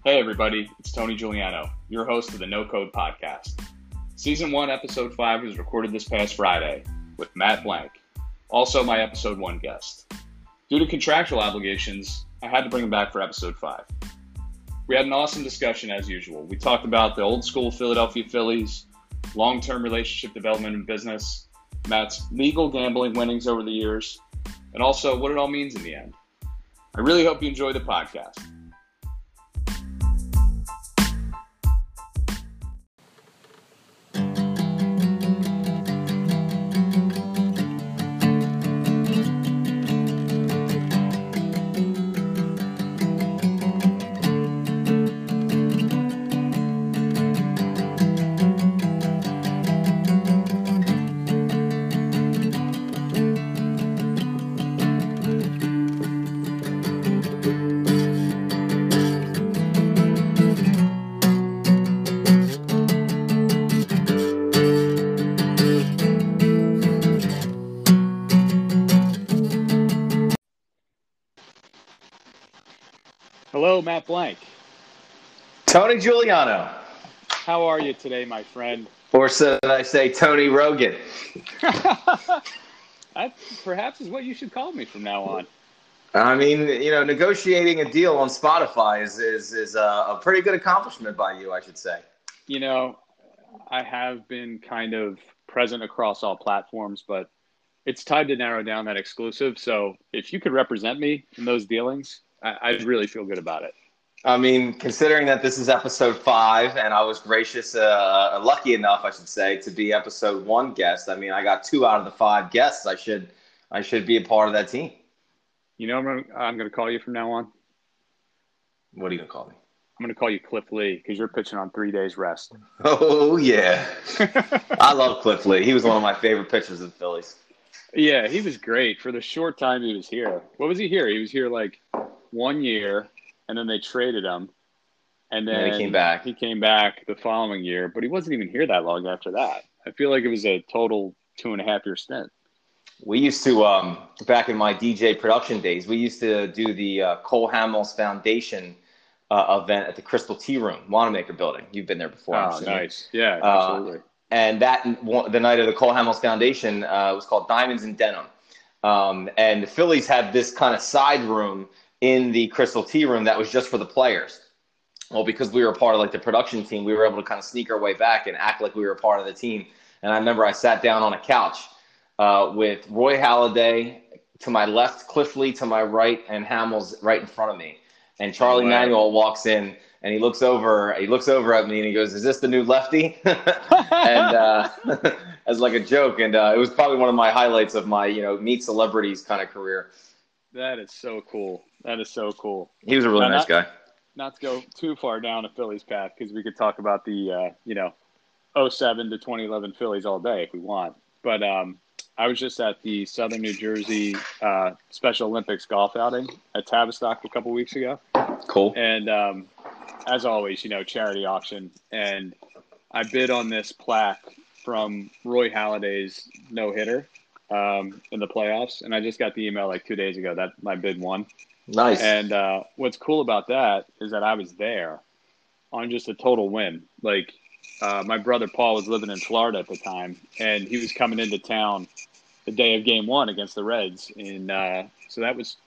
Hey everybody, it's Tony Giuliano, your host of the No Code Podcast. Season 1, Episode 5 was recorded this past Friday with Matt Blank, also my Episode 1 guest. Due to contractual obligations, I had to bring him back for Episode 5. We had an awesome discussion as usual. We talked about the old school Philadelphia Phillies, long-term relationship development in business, Matt's legal gambling winnings over the years, and also what it all means in the end. I really hope you enjoy the podcast. Hello, Matt Blank. Tony Giuliano. How are you today, my friend? Or should I say Tony Rogan? That perhaps is what you should call me from now on. I mean, negotiating a deal on Spotify is a pretty good accomplishment by you, I should say. You know, I have been kind of present across all platforms, but it's time to narrow down that exclusive. So if you could represent me in those dealings, I'd really feel good about it. I mean, considering that this is episode 5 and I was gracious, lucky enough, I should say, to be episode 1 guest. I mean, I got 2 out of the 5 guests. I should be a part of that team. You know what I'm going to call you from now on? What are you going to call me? I'm going to call you Cliff Lee because you're pitching on 3 days rest. Oh, yeah. I love Cliff Lee. He was one of my favorite pitchers of the Phillies. Yeah, he was great for the short time he was here. What was he here? He was here like 1 year, and then they traded him. And then he came back. He came back the following year, but he wasn't even here that long after that. I feel like it was a total 2.5-year stint. We used to, back in my DJ production days, we used to do the Cole Hamels Foundation event at the Crystal Tea Room, Wanamaker Building. You've been there before. Oh, nice. Yeah, absolutely. And the night of the Cole Hamels Foundation was called Diamonds and Denim. And the Phillies had this kind of side room in the Crystal Tea Room that was just for the players. Well, because we were a part of like the production team, we were able to kind of sneak our way back and act like we were a part of the team. And I remember I sat down on a couch with Roy Halladay to my left, Cliff Lee to my right, and Hamels right in front of me. And Charlie Manuel walks in and he looks over at me and he goes, "Is this the new lefty?" And as like a joke. And it was probably one of my highlights of my, meet celebrities kind of career. That is so cool. That is so cool. He was a really nice guy. Not to go too far down a Phillies path because we could talk about the, 07 to 2011 Phillies all day if we want. But I was just at the Southern New Jersey Special Olympics golf outing at Tavistock a couple weeks ago. Cool. And as always, charity auction. And I bid on this plaque from Roy Halladay's no-hitter in the playoffs. And I just got the email like 2 days ago that my bid won. Nice. And what's cool about that is that I was there on just a total whim. Like my brother Paul was living in Florida at the time, and he was coming into town the day of Game 1 against the Reds. So that was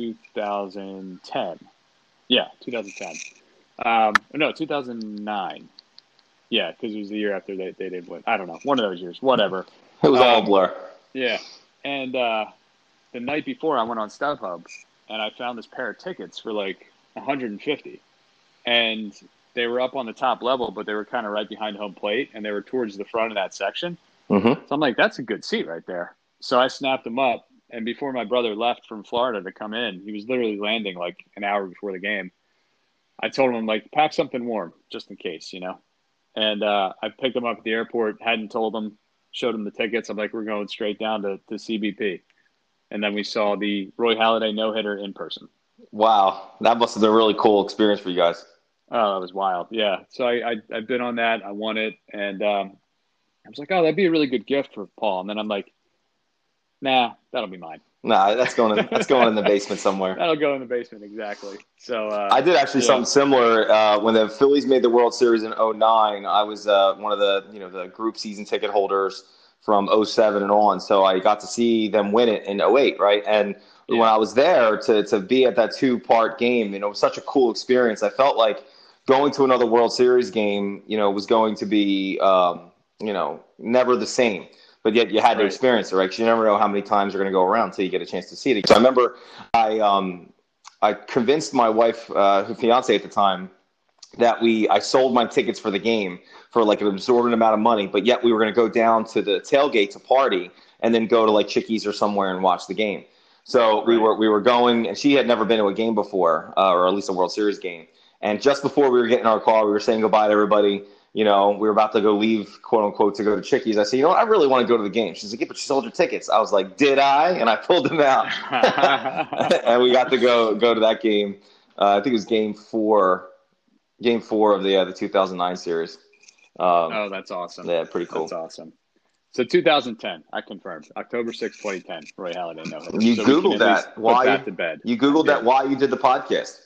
2010. Yeah, 2010. No, 2009. Yeah, because it was the year after they didn't win. I don't know. One of those years. Whatever. It was all a blur. Yeah. And the night before, I went on StubHub, and I found this pair of tickets for like $150. And they were up on the top level, but they were kind of right behind home plate, and they were towards the front of that section. Mm-hmm. So I'm like, that's a good seat right there. So I snapped them up, and before my brother left from Florida to come in, he was literally landing like an hour before the game. I told him, like, pack something warm just in case, And I picked them up at the airport, hadn't told them, showed them the tickets. I'm like, we're going straight down to CBP. And then we saw the Roy Halladay no-hitter in person. Wow. That must have been a really cool experience for you guys. Oh, that was wild. Yeah. So I bid on that. I won it. And I was like, oh, that'd be a really good gift for Paul. And then I'm like, Nah, that'll be mine. Nah, that's going in the basement somewhere. That'll go in the basement, exactly. So I did actually something similar when the Phillies made the World Series in 2009. I was one of the group season ticket holders from 2007 and on, so I got to see them win it in 2008, right? And when I was there to be at that 2-part game, it was such a cool experience. I felt like going to another World Series game, was going to be never the same. But yet you had to experience it, right? Because you never know how many times you're going to go around until you get a chance to see it. So I remember I convinced my wife, her fiance at the time, that I sold my tickets for the game for like an absorbent amount of money, but yet we were going to go down to the tailgate to party and then go to like Chickies or somewhere and watch the game. So we were going, and she had never been to a game before, or at least a World Series game. And just before we were getting in our car, we were saying goodbye to everybody. We were about to go leave, quote unquote, to go to Chickies. I said, I really want to go to the game. She's like, yeah, but you sold your tickets. I was like, did I? And I pulled them out. And we got to go to that game. I think it was game four of the 2009 series. That's awesome. Yeah, pretty cool. That's awesome. So 2010, I confirmed. October 6, 2010, Roy Halladay no-hitter. You Googled that. Why to bed. You Googled that while you did the podcast.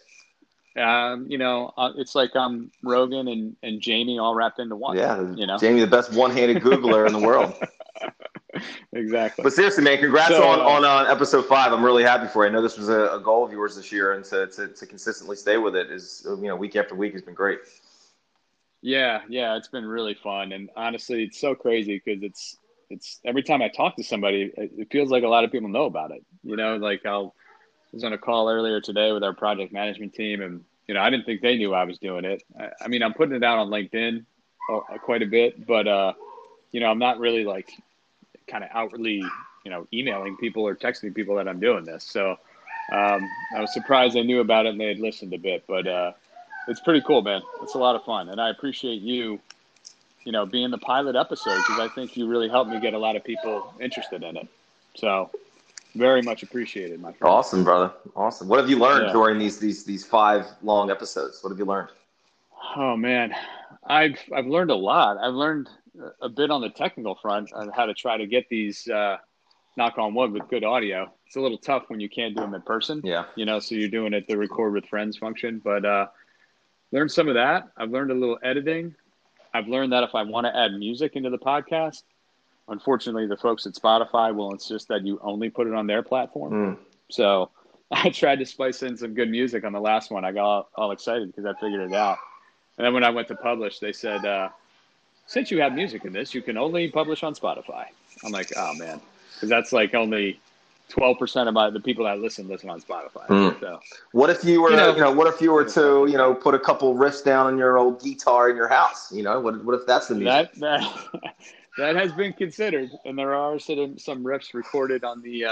It's like Rogan and Jamie all wrapped into one. Yeah, Jamie, the best one-handed Googler in the world. Exactly. But seriously, man, congrats on episode 5. I'm really happy for you. I know this was a goal of yours this year, and to consistently stay with it is week after week has been great. Yeah, it's been really fun, and honestly, it's so crazy because it's every time I talk to somebody, it feels like a lot of people know about it. Like I was on a call earlier today with our project management team, and I didn't think they knew I was doing it. I mean, I'm putting it out on LinkedIn quite a bit, but I'm not really like kind of outwardly, emailing people or texting people that I'm doing this. So I was surprised they knew about it and they had listened a bit, but it's pretty cool, man. It's a lot of fun, and I appreciate you being the pilot episode because I think you really helped me get a lot of people interested in it. So. Very much appreciated, my friend. Awesome, brother. Awesome. What have you learned during these 5 long episodes? What have you learned? Oh man, I've learned a lot. I've learned a bit on the technical front on how to try to get these knock on wood with good audio. It's a little tough when you can't do them in person. Yeah. So you're doing it the record with friends function, but learned some of that. I've learned a little editing. I've learned that if I want to add music into the podcast, unfortunately, the folks at Spotify will insist that you only put it on their platform. So I tried to spice in some good music on the last one. I got all excited because I figured it out. And then when I went to publish, they said, since you have music in this, you can only publish on Spotify. I'm like, oh, man, because that's like only 12% of the people that listen on Spotify. So, what if you were, what if you were to, put a couple riffs down on your old guitar in your house? What if that's the music? That has been considered, and there are some riffs recorded on the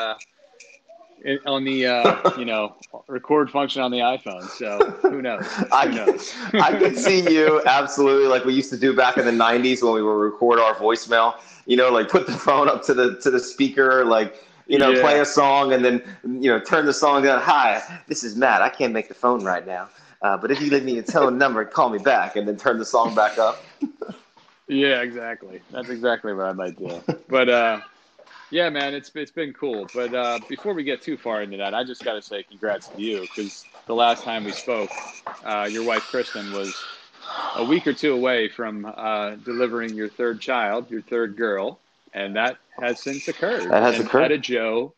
record function on the iPhone. So who knows? I could see you absolutely like we used to do back in the 90s when we would record our voicemail. Like put the phone up to the speaker, play a song, and then turn the song down. Hi, this is Matt. I can't make the phone right now, but if you leave me a tone number, call me back, and then turn the song back up. Yeah, exactly. That's exactly what I might do. But yeah, man, it's been cool. But before we get too far into that, I just got to say congrats to you because the last time we spoke, your wife Kristen was a week or two away from delivering your third child, your third girl, and that has since occurred. That has occurred. Etta Jo.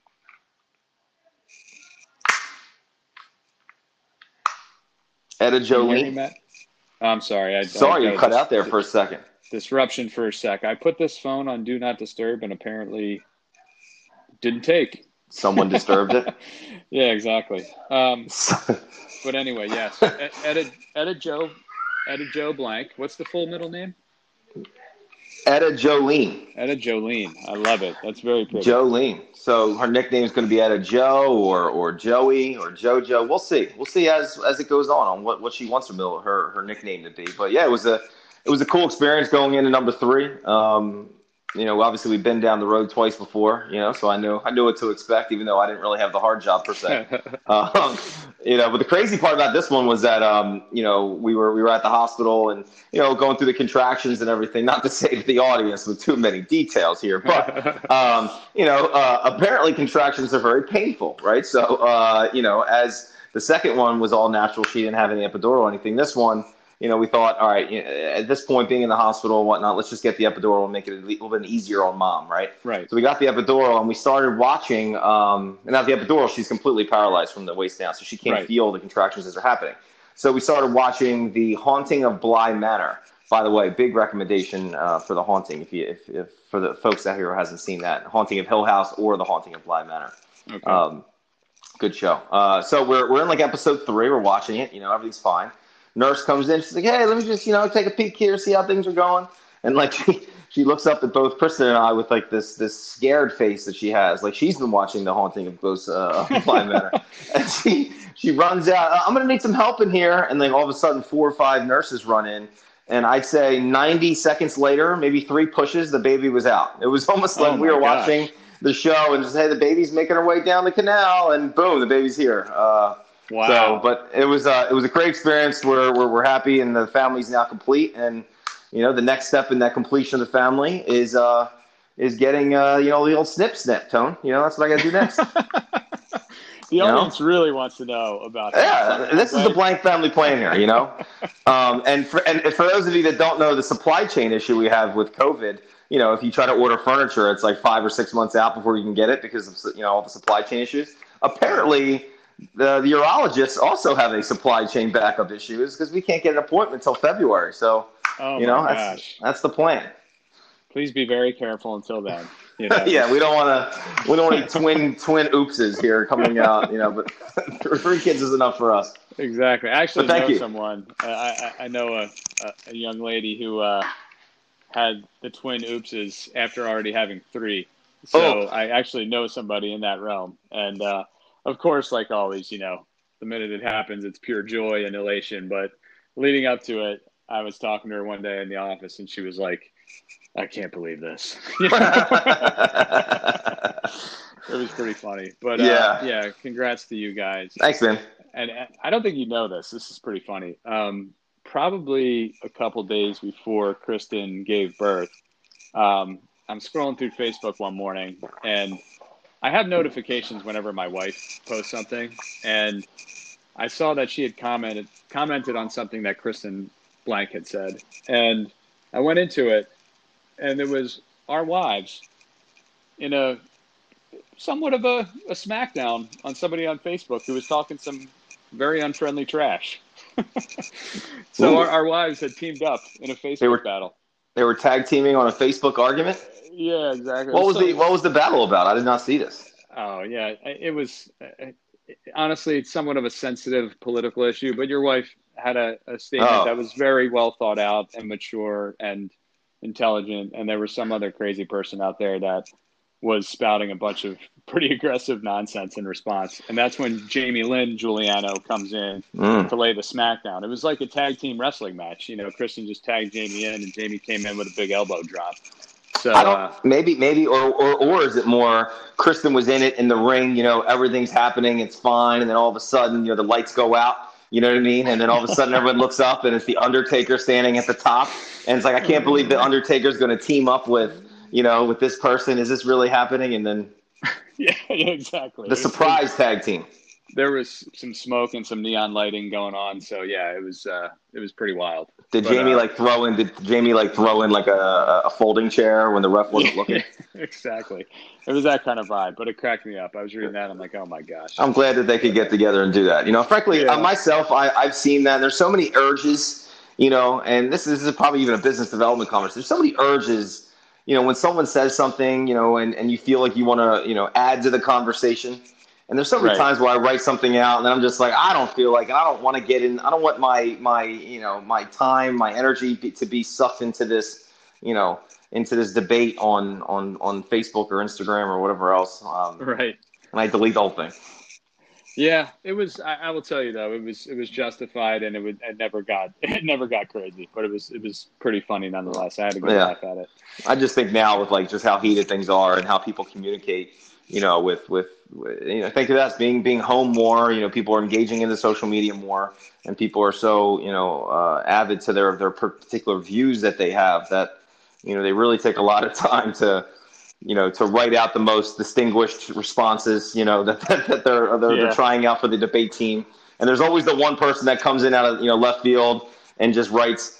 Etta Jolene. I'm sorry. Sorry, you cut out there for a second. Disruption for a sec. I put this phone on Do Not Disturb and apparently didn't take. Someone disturbed it? Yeah, exactly. But anyway, yes. Etta Jo blank. What's the full middle name? Etta Jolene. Etta Jolene. I love it. That's very pretty. Jolene. So her nickname is going to be Etta Jo or Joey or JoJo. We'll see. We'll see as it goes on what she wants her nickname to be. But yeah, it was a cool experience going into number 3. obviously we've been down the road twice before, so I knew what to expect, even though I didn't really have the hard job per se. But the crazy part about this one was that, we were at the hospital and, going through the contractions and everything, not to save the audience with too many details here, but, apparently contractions are very painful, right? So, as the second one was all natural, she didn't have any epidural or anything. This one, we thought, all right, at this point, being in the hospital and whatnot, let's just get the epidural and make it a little bit easier on mom, right? Right. So we got the epidural and we started watching. And now the epidural, she's completely paralyzed from the waist down, so she can't feel the contractions as they're happening. So we started watching The Haunting of Bly Manor. By the way, big recommendation for The Haunting if for the folks out here who hasn't seen that, Haunting of Hill House or The Haunting of Bly Manor. Okay. Good show. So we're in like episode 3. We're watching it. Everything's fine. Nurse comes in. She's like, hey, let me just, take a peek here, see how things are going. And like she looks up at both Kristen and I with like this scared face that she has. Like she's been watching The Haunting of Bly Manor. And she runs out. I'm going to need some help in here. And then all of a sudden 4 or 5 nurses run in. And I'd say 90 seconds later, maybe 3 pushes, the baby was out. It was almost like we were watching the show and just, hey, the baby's making her way down the canal. And boom, the baby's here. Wow. So, but it was a great experience. We're happy, and the family's now complete. And the next step in that completion of the family is getting the old snip, Tone. That's what I got to do next. The audience really wants to know about that. Yeah, this is the Blank family plan here. And for those of you that don't know the supply chain issue we have with COVID, if you try to order furniture, it's like 5 or 6 months out before you can get it because of all the supply chain issues. Apparently, the urologists also have a supply chain backup issues because we can't get an appointment until February. So, that's the plan. Please be very careful until then. Yeah, we don't want any twin oopses here coming out. But 3 kids is enough for us. Exactly. I actually know someone. I know a young lady who had the twin oopses after already having 3. So I actually know somebody in that realm, and. Of course, like always, the minute it happens, it's pure joy and elation. But leading up to it, I was talking to her one day in the office, and she was like, I can't believe this. It was pretty funny. But, congrats to you guys. Thanks, man. And I don't think you know this. This is pretty funny. Probably a couple days before Kristen gave birth, I'm scrolling through Facebook one morning, and I have notifications whenever my wife posts something, and I saw that she had commented on something that Kristen Blank had said, and I went into it, and it was our wives in a somewhat of a smackdown on somebody on Facebook who was talking some very unfriendly trash. So our wives had teamed up in a Facebook battle. They were tag teaming on a Facebook argument? Yeah, exactly. What was the battle about? I did not see this. Oh, yeah. It was honestly, it's somewhat of a sensitive political issue, but your wife had a statement that was very well thought out and mature and intelligent, and there was some other crazy person out there that was spouting a bunch of pretty aggressive nonsense in response. And that's when Jamie Lynn Giuliano comes in to lay the smackdown. It was like a tag team wrestling match. Kristen just tagged Jamie in, and Jamie came in with a big elbow drop. So I don't, maybe, or is it more Kristen was in it in the ring, everything's happening, it's fine. And then all of a sudden, the lights go out, you know what I mean? And then all of a sudden everyone looks up and it's the Undertaker standing at the top. And it's like, I can't believe the Undertaker's going to team up with this person. Is this really happening? And then yeah, exactly. The surprise tag team. There was some smoke and some neon lighting going on, so yeah, it was pretty wild. Did Jamie throw in like a folding chair when the ref wasn't looking? Exactly. It was that kind of vibe, but it cracked me up. I was reading that, I'm like, oh my gosh. I'm glad that they could get together and do that. Frankly, myself, I've seen that. There's so many urges, and this is probably even a business development conversation. There's so many urges, when someone says something, and you feel like you want to, add to the conversation. And there's so many times where I write something out and I'm just like, I don't feel like, I don't want to get in. I don't want my time, my energy to be sucked into this, into this debate on Facebook or Instagram or whatever else. And I delete the whole thing. Yeah, it was. I will tell you though, it was justified, and it never got it never got crazy, but it was pretty funny nonetheless. I had a good Yeah. laugh at it. I just think now with like just how heated things are and how people communicate, think of that as being home more. People are engaging in the social media more, and people are so avid to their particular views that they have that they really take a lot of time to write out the most distinguished responses that they're Yeah. trying out for the debate team. And there's always the one person that comes in out of left field and just writes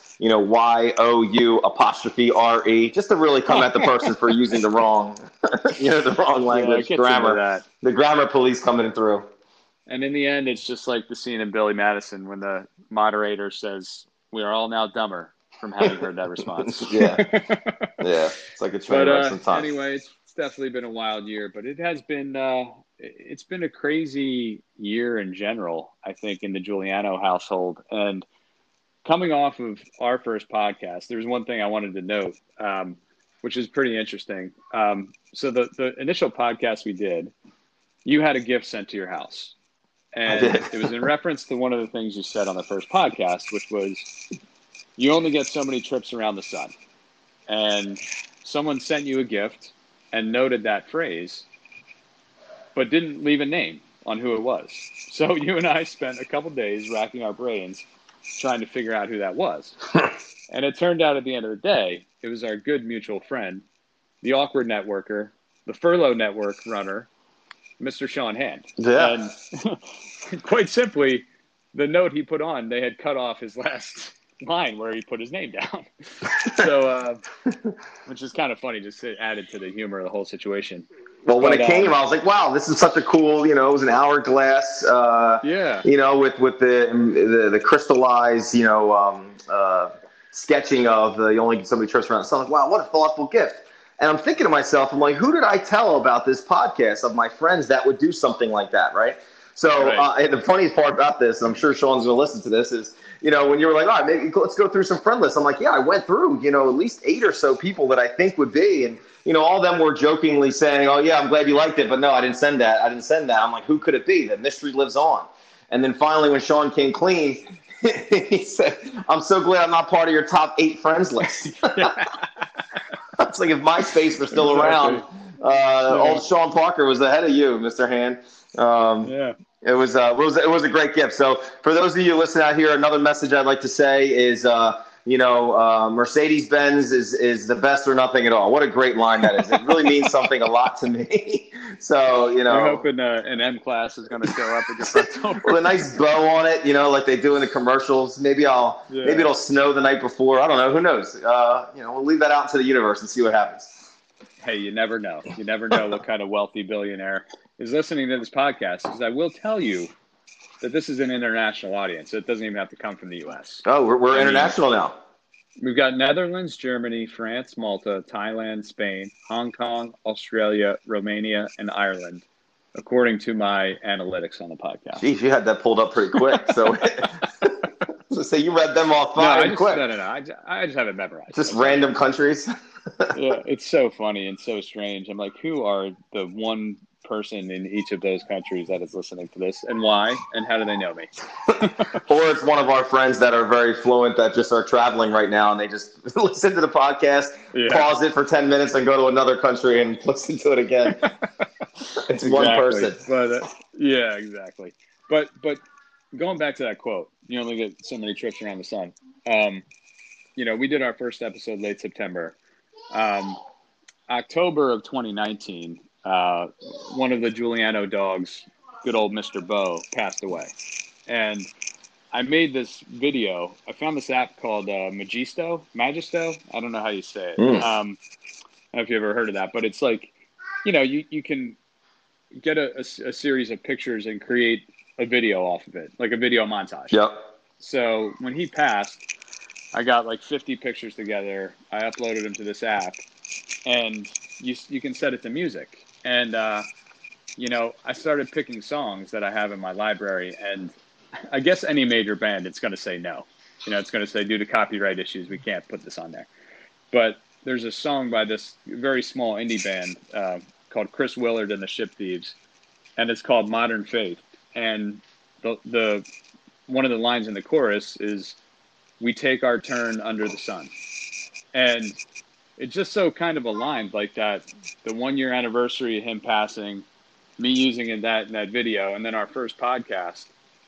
YOU''RE, just to really come at the person for using the wrong, the wrong Yeah, it language, gets into grammar. that. The grammar police coming through. And in the end, it's just like the scene in Billy Madison when the moderator says, "We are all now dumber from having heard that response." Yeah, it's like a train wreck sometimes. Anyway, it's definitely been a wild year, but it has been it's been a crazy year in general, I think, in the Giuliano household. And coming off of our first podcast, there's one thing I wanted to note, which is pretty interesting. So the initial podcast we did, you had a gift sent to your house. And it was in reference to one of the things you said on the first podcast, which was you only get so many trips around the sun. And someone sent you a gift and noted that phrase, but didn't leave a name on who it was. So you and I spent a couple days racking our brains trying to figure out who that was. And it turned out at the end of the day, it was our good mutual friend, the awkward networker, the furlough network runner, Mr. Sean Hand. Yeah. And quite simply, the note he put on, they had cut off his last line where he put his name down. So, which is kind of funny, just added to the humor of the whole situation. Well, when it came, I was like, "Wow, this is such a cool." It was an hourglass. Yeah. With the crystallized, sketching of the only get so many trips around the sun. Like, wow, what a thoughtful gift. And I'm thinking to myself, I'm like, who did I tell about this podcast of my friends that would do something like that, right? So and the funniest part about this, and I'm sure Sean's going to listen to this, is, when you were like, all right, maybe let's go through some friend lists. I'm like, yeah, I went through, at least 8 or so people that I think would be. And, all of them were jokingly saying, oh, yeah, I'm glad you liked it. But no, I didn't send that. I'm like, who could it be? The mystery lives on. And then finally, when Sean came clean, he said, I'm so glad I'm not part of your top 8 friends list. It's like if MySpace were still around, old Sean Parker was ahead of you, Mr. Hand. It was a great gift. So for those of you listening out here, another message I'd like to say is, Mercedes-Benz is the best or nothing at all. What a great line that is. It really means something a lot to me. So, You're hoping an M-Class is going to show up at your front door. With a nice bow on it, like they do in the commercials. Maybe it'll snow the night before. I don't know. Who knows? We'll leave that out to the universe and see what happens. Hey, you never know. You never know what kind of wealthy billionaire is listening to this podcast. Because I will tell you that this is an international audience. So it doesn't even have to come from the U.S. Oh, we're international now. We've got Netherlands, Germany, France, Malta, Thailand, Spain, Hong Kong, Australia, Romania, and Ireland, according to my analytics on the podcast. Geez, you had that pulled up pretty quick. So you read them off quick. No. I just have it memorized. Just random countries. Yeah, it's so funny and so strange. I'm like, who are the one person in each of those countries that is listening to this, and why, and how do they know me? Or it's one of our friends that are very fluent that just are traveling right now and they just listen to the podcast, pause it for 10 minutes and go to another country and listen to it again. It's one person. But yeah, exactly. But going back to that quote, you only get so many trips around the sun. We did our first episode late September. October of 2019, one of the Giuliano dogs, good old Mr. Bo, passed away. And I made this video. I found this app called Magisto. I don't know how you say it. I don't know if you ever heard of that, but it's like, you can get a series of pictures and create a video off of it, like a video montage. Yep. So when he passed, I got like 50 pictures together. I uploaded them to this app, and you can set it to music. And, I started picking songs that I have in my library, and I guess any major band, it's going to say no. It's going to say, due to copyright issues, we can't put this on there. But there's a song by this very small indie band called Chris Willard and the Ship Thieves, and it's called Modern Faith. and the one of the lines in the chorus is, "We take our turn under the sun," and it just so kind of aligned like that. The 1 year anniversary of him passing, me using in that video, and then our first podcast.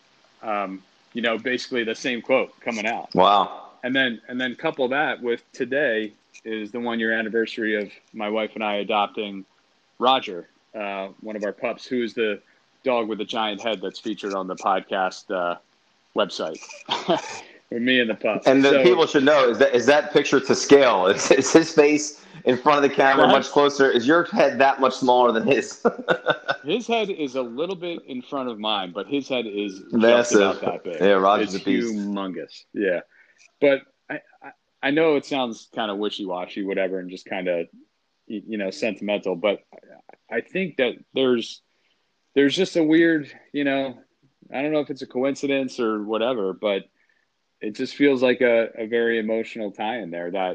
Basically the same quote coming out. Wow. And then couple that with today is the 1 year anniversary of my wife and I adopting Roger, one of our pups, who is the dog with the giant head that's featured on the podcast website. For me and the pup. And people should know, is that picture to scale? Is his face in front of the camera much closer? Is your head that much smaller than his? His head is a little bit in front of mine, but his head is massive. Just about that big. Yeah, Roger's it's a beast. Humongous. Yeah. But I know it sounds kind of wishy-washy, whatever, and just kind of, sentimental. But I think that there's just a weird, I don't know if it's a coincidence or whatever, but it just feels like a very emotional tie in there that,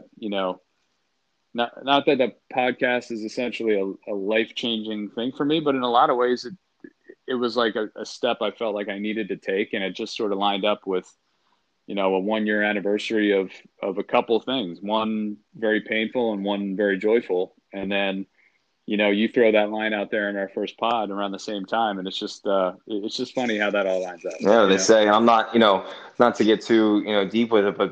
not that the podcast is essentially a life-changing thing for me, but in a lot of ways it was like a step I felt like I needed to take. And it just sort of lined up with, a 1 year anniversary of a couple things, one very painful and one very joyful. And then, you throw that line out there in our first pod around the same time. And it's just funny how that all lines up. Yeah, they say, and I'm not, not to get too, deep with it, but,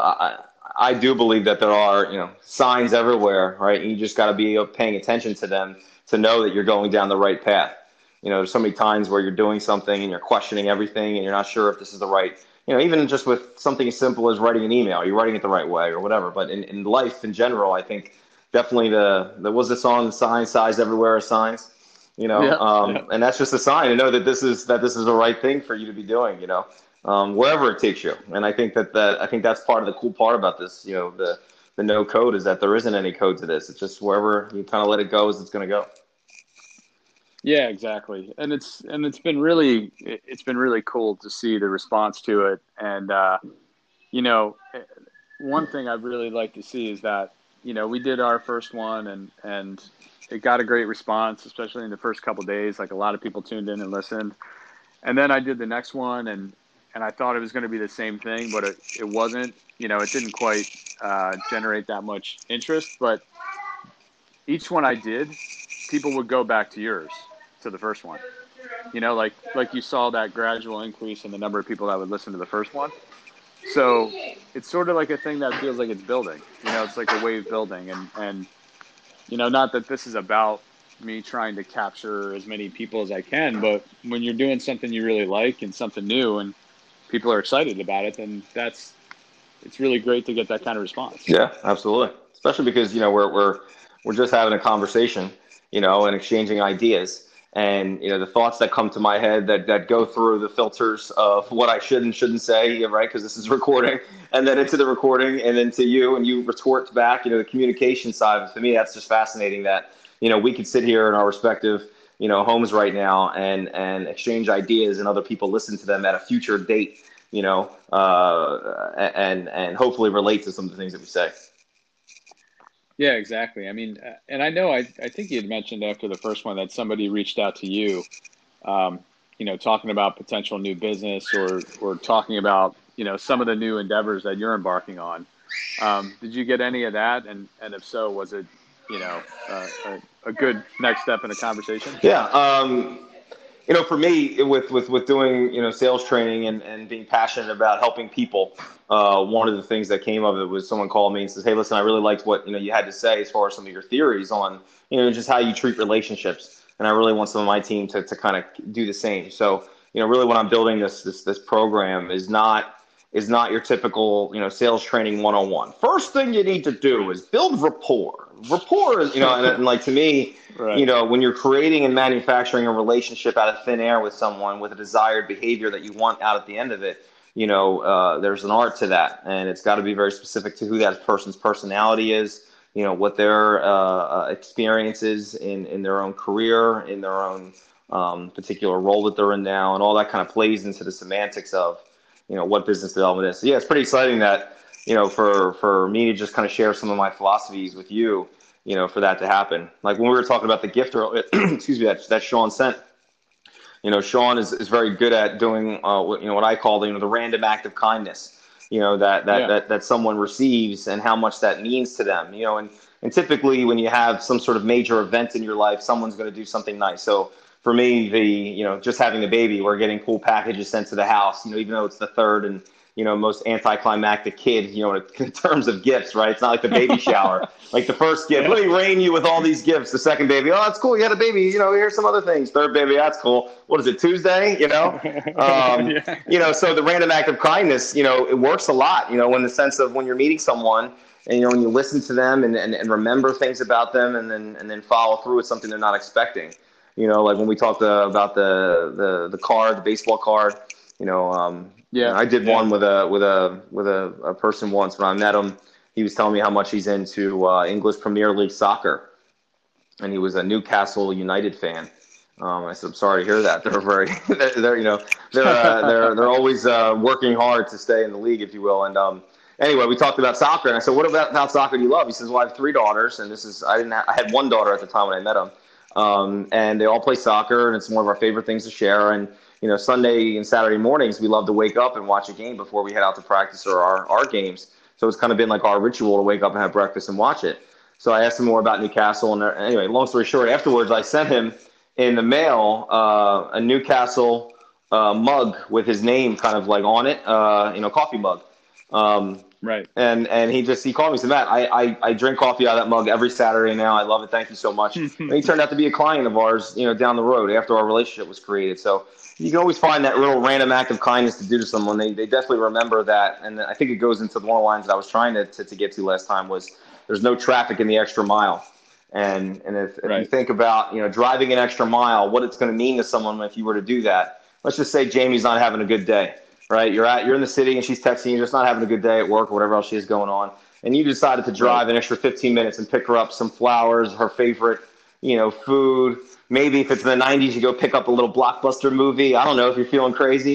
I do believe that there are, signs everywhere, right? And you just got to be paying attention to them to know that you're going down the right path. There's so many times where you're doing something and you're questioning everything and you're not sure if this is the right, even just with something as simple as writing an email, you're writing it the right way or whatever. But in life in general, I think definitely there was the song, "Signs everywhere are signs," and that's just a sign to know that this is the right thing for you to be doing, wherever it takes you. And I think that's part of the cool part about this, the no code is that there isn't any code to this. It's just wherever you kind of let it go as it's going to go. Yeah, exactly. And it's been really cool to see the response to it. And, one thing I'd really like to see is that, we did our first one and it got a great response, especially in the first couple of days. Like a lot of people tuned in and listened. And then I did the next one and I thought it was going to be the same thing, but it wasn't. It didn't quite generate that much interest. But each one I did, people would go back to yours, to the first one. Like you saw that gradual increase in the number of people that would listen to the first one. So it's sort of like a thing that feels like it's building. It's like a wave building. And not that this is about me trying to capture as many people as I can, but when you're doing something you really like and something new and people are excited about it, then it's really great to get that kind of response. Yeah, absolutely. Especially because, we're just having a conversation, and exchanging ideas. And, the thoughts that come to my head that go through the filters of what I should and shouldn't say, right? Because this is recording, and then into the recording, and then to you, and you retort back, the communication side. To me, that's just fascinating that, we could sit here in our respective, homes right now and exchange ideas, and other people listen to them at a future date, and hopefully relate to some of the things that we say. Yeah, exactly. I mean, and I know, I think you had mentioned after the first one that somebody reached out to you, talking about potential new business or talking about, some of the new endeavors that you're embarking on. Did you get any of that? And if so, was it, a good next step in a conversation? Yeah. For me, with doing, sales training and being passionate about helping people, one of the things that came of it was someone called me and says, "Hey, listen, I really liked what, you had to say as far as some of your theories on, just how you treat relationships. And I really want some of my team to kind of do the same." So, really what I'm building this program is not your typical, sales training 101. First thing you need to do is build rapport. Rapport is, and like to me, right. When you're creating and manufacturing a relationship out of thin air with someone with a desired behavior that you want out at the end of it, there's an art to that, and it's got to be very specific to who that person's personality is, what their experience is in their own career, in their own particular role that they're in now, and all that kind of plays into the semantics of, what business development is. So yeah, it's pretty exciting that, for me to just kind of share some of my philosophies with you, for that to happen. Like when we were talking about the gift earlier, excuse me, that Sean sent, Sean is very good at doing what I call the random act of kindness. That someone receives and how much that means to them. And typically when you have some sort of major event in your life, someone's going to do something nice. So for me, just having a baby, we're getting cool packages sent to the house. Even though it's the third and most anticlimactic kid, in terms of gifts, right? It's not like the baby shower. Like the first gift, let me rain you with all these gifts. The second baby, oh, that's cool. You had a baby. Here's some other things. Third baby, that's cool. What is it, Tuesday? So the random act of kindness, it works a lot, in the sense of when you're meeting someone and, when you listen to them and remember things about them and then follow through with something they're not expecting. Like when we talked about the card, the baseball card, I did one with a person once when I met him. He was telling me how much he's into English Premier League soccer, and he was a Newcastle United fan. I said, I'm sorry to hear that. They're always working hard to stay in the league, if you will. And anyway, we talked about soccer, and I said, what about soccer do you love? He says, well, I have 3 daughters, and I had 1 daughter at the time when I met him, and they all play soccer, and it's one of our favorite things to share. And Sunday and Saturday mornings, we love to wake up and watch a game before we head out to practice or our games. So it's kind of been like our ritual to wake up and have breakfast and watch it. So I asked him more about Newcastle. And anyway, long story short, afterwards, I sent him in the mail a Newcastle mug with his name kind of like on it, coffee mug. Right. And he called me and said, Matt, I drink coffee out of that mug every Saturday now. I love it. Thank you so much. And he turned out to be a client of ours, down the road after our relationship was created. So you can always find that little random act of kindness to do to someone. They definitely remember that. And I think it goes into one of the lines that I was trying to get to last time was there's no traffic in the extra mile. And if you think about, driving an extra mile, what it's going to mean to someone if you were to do that. Let's just say Jamie's not having a good day, right? You're in the city and she's texting you, just not having a good day at work or whatever else she has going on. And you decided to drive an extra 15 minutes and pick her up some flowers, her favorite, food. Maybe if it's in the 90s, you go pick up a little blockbuster movie. I don't know if you're feeling crazy.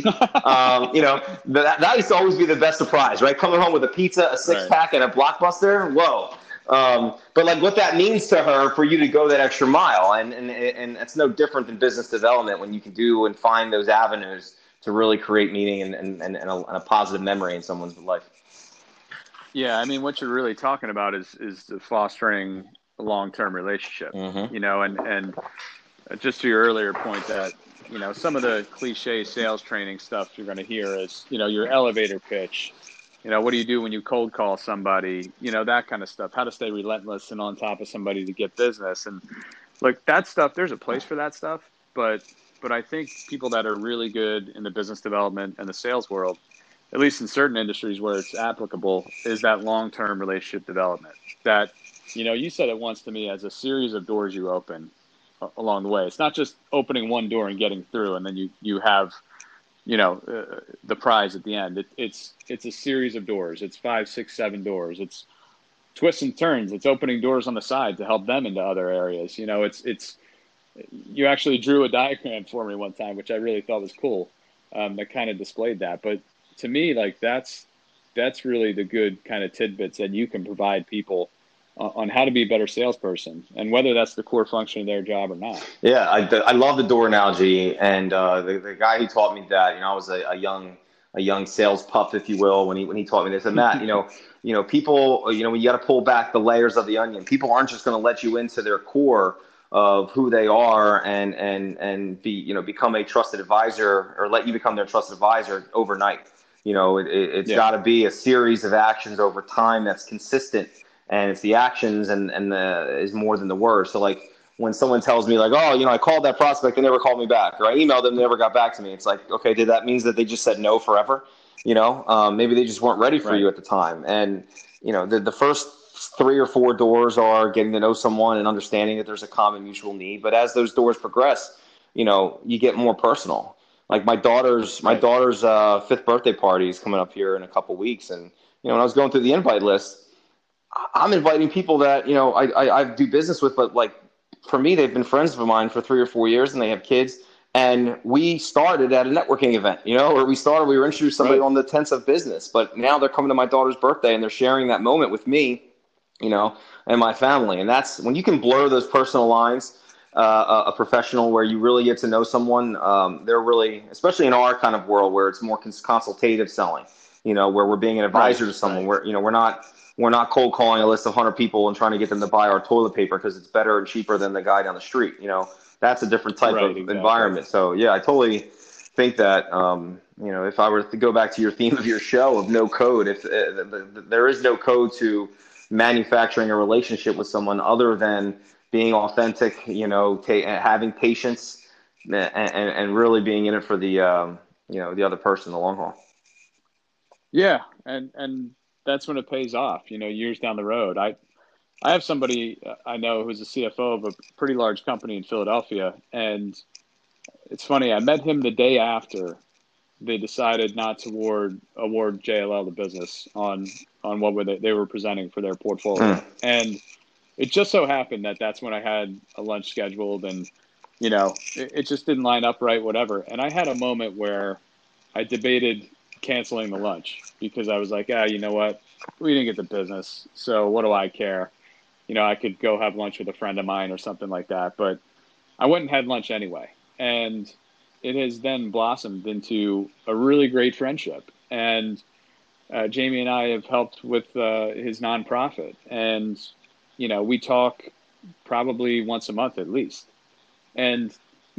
That used to always be the best surprise, right? Coming home with a pizza, a 6-pack, and a blockbuster. Whoa. But like what that means to her for you to go that extra mile. And it's no different than business development when you can do and find those avenues to really create meaning and a positive memory in someone's life. Yeah. I mean, what you're really talking about is the fostering a long-term relationship, and just to your earlier point that, some of the cliche sales training stuff you're going to hear is, your elevator pitch, what do you do when you cold call somebody, that kind of stuff, how to stay relentless and on top of somebody to get business. And like that stuff, there's a place for that stuff. But I think people that are really good in the business development and the sales world, at least in certain industries where it's applicable, is that long-term relationship development that, you said it once to me as a series of doors you open along the way. It's not just opening one door and getting through, and then you have, the prize at the end. It's a series of doors. It's 5, 6, 7 doors. It's twists and turns. It's opening doors on the side to help them into other areas. It's you actually drew a diagram for me one time, which I really thought was cool. That kind of displayed that. But to me, like that's really the good kind of tidbits that you can provide people on how to be a better salesperson and whether that's the core function of their job or not. Yeah, I love the door analogy, and the guy who taught me that, I was a young sales pup, if you will, when he taught me this. And Matt, people, when you got to pull back the layers of the onion, people aren't just going to let you into their core of who they are and be, become a trusted advisor or let you become their trusted advisor overnight. It's got to be a series of actions over time that's consistent. And it's the actions and is more than the words. So like when someone tells me like, oh, I called that prospect, they never called me back, or I emailed them, they never got back to me. It's like, okay, did that mean that they just said no forever? Maybe they just weren't ready for you at the time. And, the first 3 or 4 doors are getting to know someone and understanding that there's a common mutual need. But as those doors progress, you get more personal. Like my daughter's 5th birthday party is coming up here in a couple weeks. And, when I was going through the invite list, I'm inviting people that, I do business with, but like for me, they've been friends of mine for 3 or 4 years and they have kids. And we started at a networking event, where we were introduced somebody on the 10th of business, but now they're coming to my daughter's birthday and they're sharing that moment with me, and my family. And that's when you can blur those personal lines. a professional where you really get to know someone. They're really, especially in our kind of world where it's more consultative selling, where we're being an advisor to someone. Right. We're not cold calling a list of 100 people and trying to get them to buy our toilet paper because it's better and cheaper than the guy down the street. That's a different type of environment. So yeah, I totally think that, if I were to go back to your theme of your show of no code, if there is no code to manufacturing a relationship with someone other than being authentic, having patience and really being in it for the other person in the long haul. Yeah. And that's when it pays off, years down the road. I have somebody I know who's a CFO of a pretty large company in Philadelphia. And it's funny, I met him the day after they decided not to award JLL the business on what they were presenting for their portfolio. And it just so happened that that's when I had a lunch scheduled and, it just didn't line up right, whatever. And I had a moment where I debated canceling the lunch because I was like, you know what? We didn't get the business. So what do I care? I could go have lunch with a friend of mine or something like that. But I went and had lunch anyway. And it has then blossomed into a really great friendship. And Jamie and I have helped with his nonprofit. And, we talk probably once a month at least. And,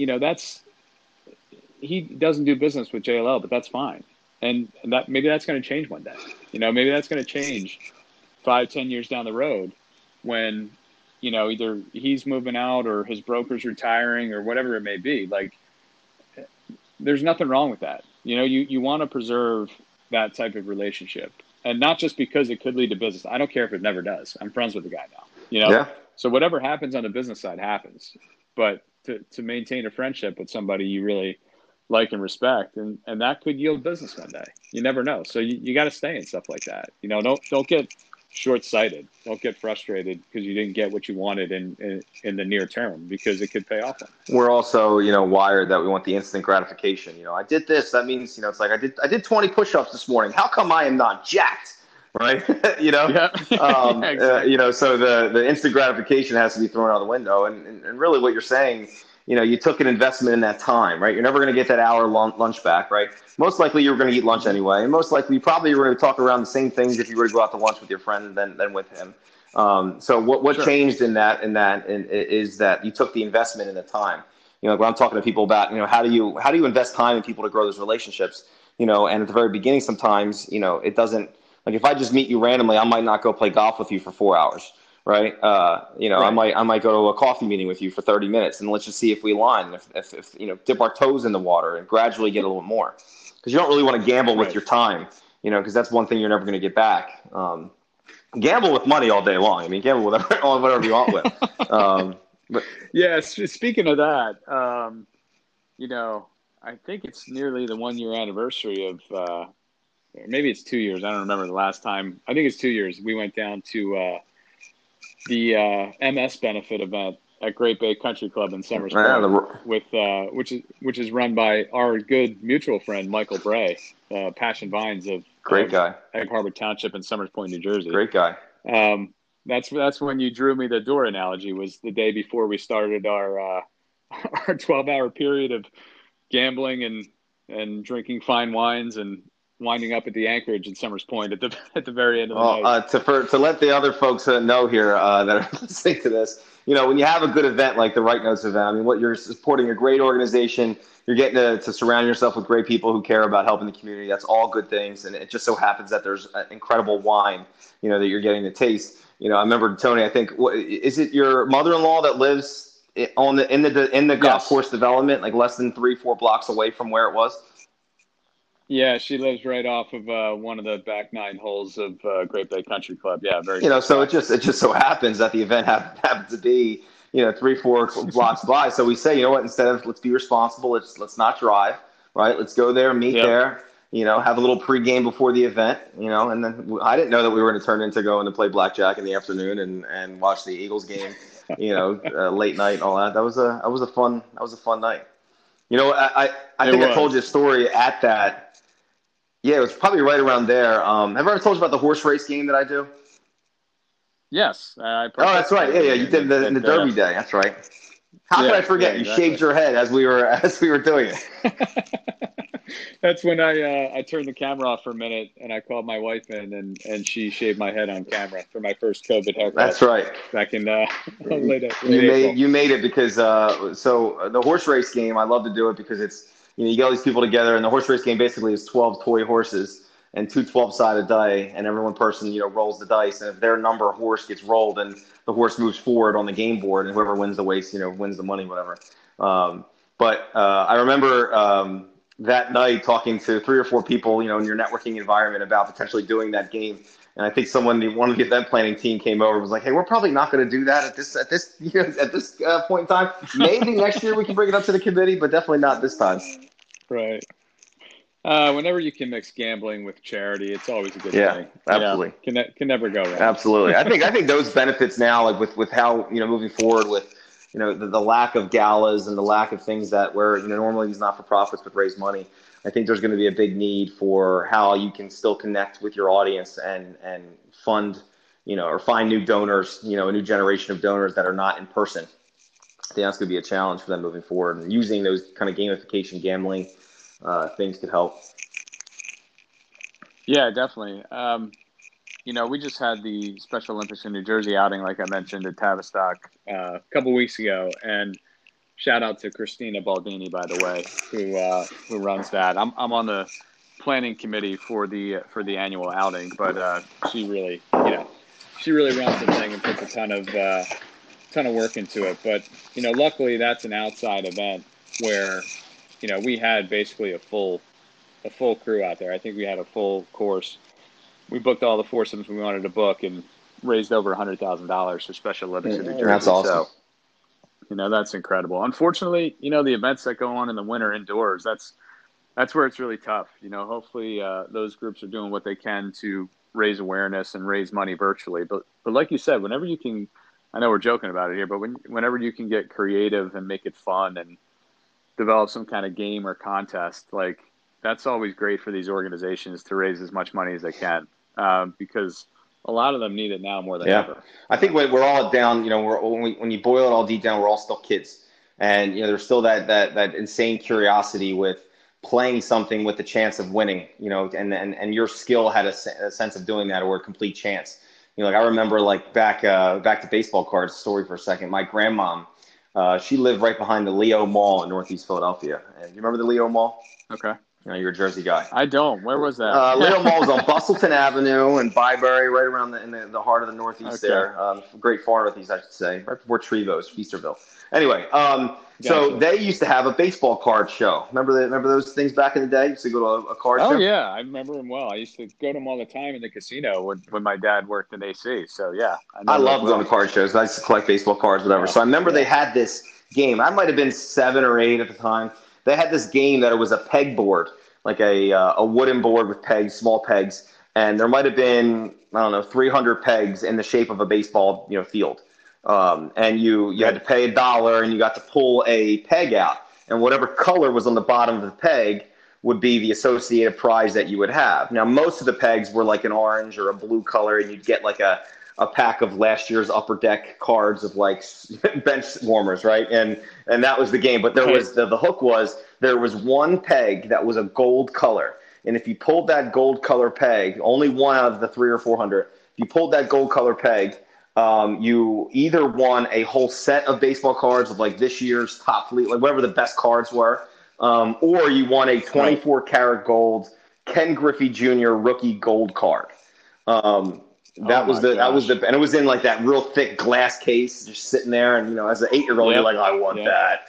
he doesn't do business with JLL, but that's fine. And that maybe that's going to change one day. Maybe that's going to change 5-10 years down the road when, either he's moving out or his broker's retiring or whatever it may be. Like, there's nothing wrong with that. You want to preserve that type of relationship, and not just because it could lead to business. I don't care if it never does. I'm friends with the guy now, Yeah. So whatever happens on the business side happens, but to maintain a friendship with somebody you really like and respect, and that could yield business one day. You never know. So you got to stay in stuff like that. Don't get short-sighted. Don't get frustrated because you didn't get what you wanted in the near term, because it could pay off. We're also, wired that we want the instant gratification. I did this. That means, it's like I did 20 push-ups this morning. How come I am not jacked? Right. Yeah. Exactly. So the instant gratification has to be thrown out the window. And really what you're saying, you took an investment in that time, right? You're never going to get that hour lunch back, right? Most likely you were going to eat lunch anyway. And most likely you probably were going to talk around the same things if you were to go out to lunch with your friend than with him. So what changed in that is that you took the investment in the time. When I'm talking to people about, how do you invest time in people to grow those relationships? And at the very beginning, sometimes, it doesn't, like if I just meet you randomly, I might not go play golf with you for 4 hours. Right. Right. I might go to a coffee meeting with you for 30 minutes and let's just see if we align, if dip our toes in the water and gradually get a little more, because you don't really want to gamble with your time, because that's one thing you're never going to get back. Gamble with money all day long. I mean, gamble with whatever you want with. But yeah, speaking of that, I think it's nearly the 1 year anniversary of, maybe it's 2 years. I don't remember the last time. I think it's 2 years. We went down to the MS benefit event at Great Bay Country Club in Summers Point, which is run by our good mutual friend Michael Bray, Passion Vines of great guy, Egg Harbor Township in Summers Point, New Jersey. Great guy. That's when you drew me the door analogy. Was the day before we started our 12-hour period of gambling and drinking fine wines and winding up at the Anchorage in Summers Point at the very end of the night. To let the other folks know here that are listening to this, when you have a good event like the Right Notes event, I mean, what you're supporting a great organization, you're getting to surround yourself with great people who care about helping the community. That's all good things, and it just so happens that there's incredible wine, that you're getting to taste. I remember, Tony, I think, is it your mother-in-law that lives in the golf course development, like less than 3-4 blocks away from where it was? Yeah, she lives right off of one of the back 9 holes of Great Bay Country Club. Yeah, very. So it just so happens that the event happens to be 3-4 blocks by. So we say, instead of let's be responsible, let's not drive, right? Let's go there, meet there. Have a little pregame before the event. And then I didn't know that we were going to turn into going to play blackjack in the afternoon and watch the Eagles game. Late night and all that. That was a fun night. I think I told you a story at that. Yeah, it was probably right around there. Have I ever told you about the horse race game that I do? Yes. That's right. Yeah, you did in the Derby day. That's right. How could I forget? You shaved your head as we were doing it. That's when I turned the camera off for a minute and I called my wife in and she shaved my head on camera for my first COVID haircut. That's right. Back in late you made it because so the horse race game, I love to do it because it's, you get all these people together, and the horse race game basically is 12 toy horses and two 12-sided die, and every one person rolls the dice, and if their number of horse gets rolled, then the horse moves forward on the game board, and whoever wins the race wins the money, whatever. But I remember that night talking to 3 or 4 people in your networking environment about potentially doing that game. And I think one of the event planning team came over and was like, "Hey, we're probably not going to do that at this point in time. Maybe next year we can bring it up to the committee, but definitely not this time." Right. Whenever you can mix gambling with charity, it's always a good thing. Yeah, absolutely. Can never go wrong. Absolutely. I think those benefits now, like with how moving forward with the lack of galas and the lack of things that where normally these not-for-profits would raise money. I think there's going to be a big need for how you can still connect with your audience and fund, or find new donors, a new generation of donors that are not in person. I think that's going to be a challenge for them moving forward. And using those kind of gamification gambling things could help. Yeah, definitely. We just had the Special Olympics in New Jersey outing, like I mentioned, at Tavistock a couple weeks ago, and shout out to Christina Baldini, by the way, who runs that. I'm on the planning committee for the annual outing, but she really runs the thing and puts a ton of work into it. But luckily that's an outside event where we had basically a full crew out there. I think we had a full course. We booked all the foursomes we wanted to book and raised over $100,000 for Special Olympics in New Jersey. That's awesome. So, that's incredible. Unfortunately, the events that go on in the winter indoors, that's where it's really tough. Hopefully those groups are doing what they can to raise awareness and raise money virtually. But like you said, whenever you can, I know we're joking about it here, but whenever you can get creative and make it fun and develop some kind of game or contest, like that's always great for these organizations to raise as much money as they can, because a lot of them need it now more than ever. I think we're all down, when you boil it all deep down, we're all still kids. And, there's still that insane curiosity with playing something with the chance of winning, and your skill had a sense of doing that, or a complete chance. I remember back to baseball cards story for a second. My grandmom, she lived right behind the Leo Mall in Northeast Philadelphia. And you remember the Leo Mall? Okay. You're a Jersey guy. I don't. Where was that? Leo Mall was on Bustleton Avenue and Byberry, right around in the heart of the Northeast there. Great far Northeast, I should say, right before Trevo's, Feasterville. Anyway, so they used to have a baseball card show. Remember those things back in the day? You used to go to a card show? Oh, yeah. I remember them well. I used to go to them all the time in the casino when my dad worked in AC. So, yeah. I loved going to card shows. I used to collect baseball cards, whatever. So I remember they had this game. I might have been 7 or 8 at the time. They had this game that it was a pegboard, like a wooden board with pegs, small pegs, and there might have been 300 pegs in the shape of a baseball field, and you had to pay $1 and you got to pull a peg out, and whatever color was on the bottom of the peg would be the associated prize that you would have. Now most of the pegs were like an orange or a blue color, and you'd get like a pack of last year's Upper Deck cards of like bench warmers, right? And that was the game. But there was the hook was there was one peg that was a gold color, and if you pulled that gold color peg, only one out of the 300 or 400, if you pulled that gold color peg, you either won a whole set of baseball cards of like this year's top fleet, like whatever the best cards were, or you won a 24 karat gold Ken Griffey Jr. rookie gold card. That was and it was in like that real thick glass case, just sitting there. And, as an 8-year-old, you're like, I want that.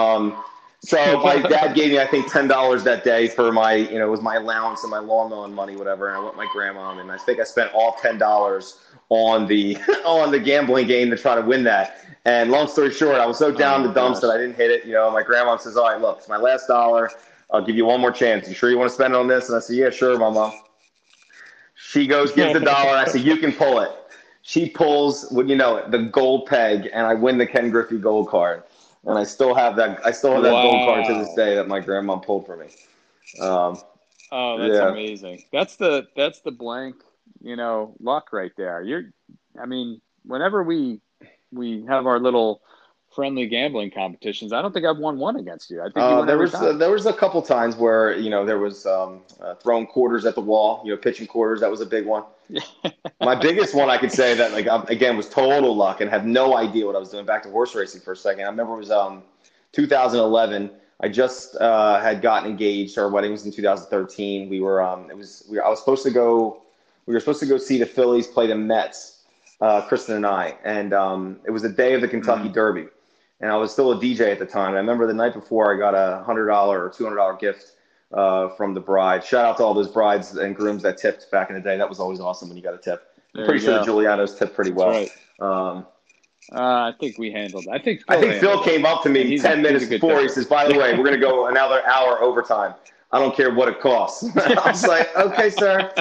So my dad gave me, I think, $10 that day for my, it was my allowance and my lawn mowing money, whatever. And I went with my grandma, and I think I spent all $10 on the gambling game to try to win that. And long story short, I was so down the dumps that I didn't hit it. My grandma says, all right, look, it's my last $1. I'll give you one more chance. You sure you want to spend it on this? And I said, yeah, sure, Mama. She goes, gives the $1. I said, you can pull it. She pulls, the gold peg, and I win the Ken Griffey gold card. And I still have that. Gold card to this day that my grandma pulled for me. That's amazing. That's the blank, luck right there. Whenever we have our little friendly gambling competitions. I don't think I've won one against you. I think you won every time. There was a couple times where there was throwing quarters at the wall, pitching quarters. That was a big one. My biggest one I could say that again was total luck and had no idea what I was doing. Back to horse racing for a second. I remember it was 2011. I just had gotten engaged. Our wedding was in 2013. We were we were supposed to go see the Phillies play the Mets, Kristen and I, and it was the day of the Kentucky Derby. And I was still a DJ at the time. And I remember the night before I got a $100 or $200 gift from the bride. Shout out to all those brides and grooms that tipped back in the day. That was always awesome when you got a tip. I'm pretty sure the Giulianos tipped pretty well. That's right. I think we handled it. I think Phil came up to me 10 minutes before. He says, by the way, we're going to go another hour overtime. I don't care what it costs. I was like, okay, sir.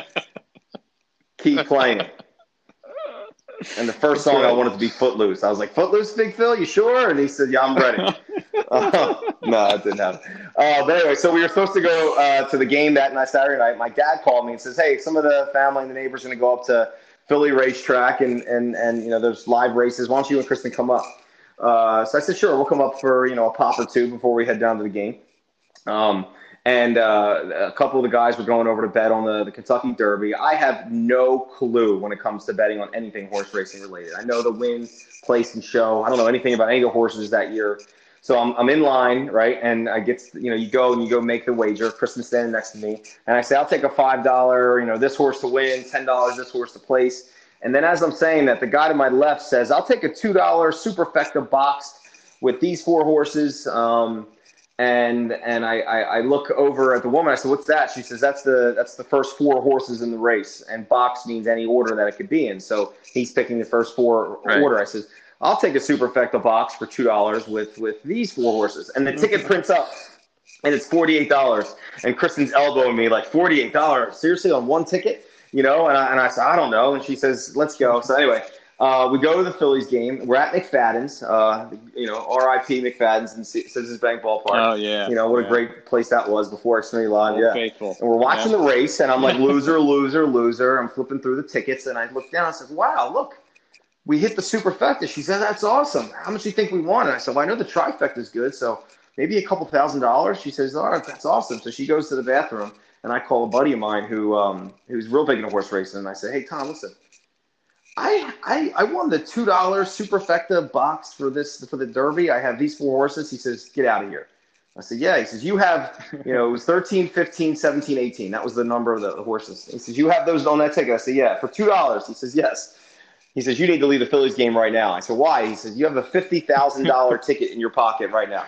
Keep playing. And the first song I wanted to be Footloose. I was like, Footloose, Big Phil, you sure? And he said, yeah, I'm ready. No, it didn't happen. But anyway, so we were supposed to go to the game that night, Saturday night. My dad called me and says, hey, some of the family and the neighbors are going to go up to Philly racetrack and there's live races. Why don't you and Kristen come up? So I said, sure, we'll come up for, a pop or two before we head down to the game. And a couple of the guys were going over to bet on the Kentucky Derby. I have no clue when it comes to betting on anything horse racing related. I know the win, place, and show. I don't know anything about any of the horses that year. So I'm in line, right? And I get, you go make the wager. Kristen's standing next to me. And I say, I'll take a $5, this horse to win, $10, this horse to place. And then as I'm saying that, the guy to my left says, I'll take a $2 Superfecta boxed with these 4 horses. And I look over at the woman. I said, "What's that?" She says, "That's the first 4 horses in the race, and box means any order that it could be in." So he's picking the first 4 order. I says, "I'll take a Superfecta box for $2 with these 4 horses." And the ticket prints up, and it's $48. And Kristen's elbowing me like, $48? Seriously, on one ticket? And I said, "I don't know." And she says, "Let's go." So anyway. We go to the Phillies game. We're at McFadden's, R.I.P. McFadden's in Citizens Bank Ballpark. Oh, yeah. What a great place that was before Xfinity Live. Old Yeah. Faithful. And we're watching the race, and I'm like, loser, loser, loser. I'm flipping through the tickets, and I look down. I said, wow, look, we hit the Superfecta. She said, that's awesome. How much do you think we won? And I said, well, I know the trifecta is good, so maybe a couple $1,000. She says, all right, that's awesome. So she goes to the bathroom, and I call a buddy of mine who's real big into horse racing, and I say, hey, Tom, listen. I won the $2 Superfecta box for the Derby. I have these 4 horses. He says, get out of here. I said, yeah. He says, you have, it was 13, 15, 17, 18. That was the number of the horses. He says, you have those on that ticket? I said, yeah. For $2. He says, yes. He says, you need to leave the Phillies game right now. I said, why? He says, you have a $50,000 ticket in your pocket right now.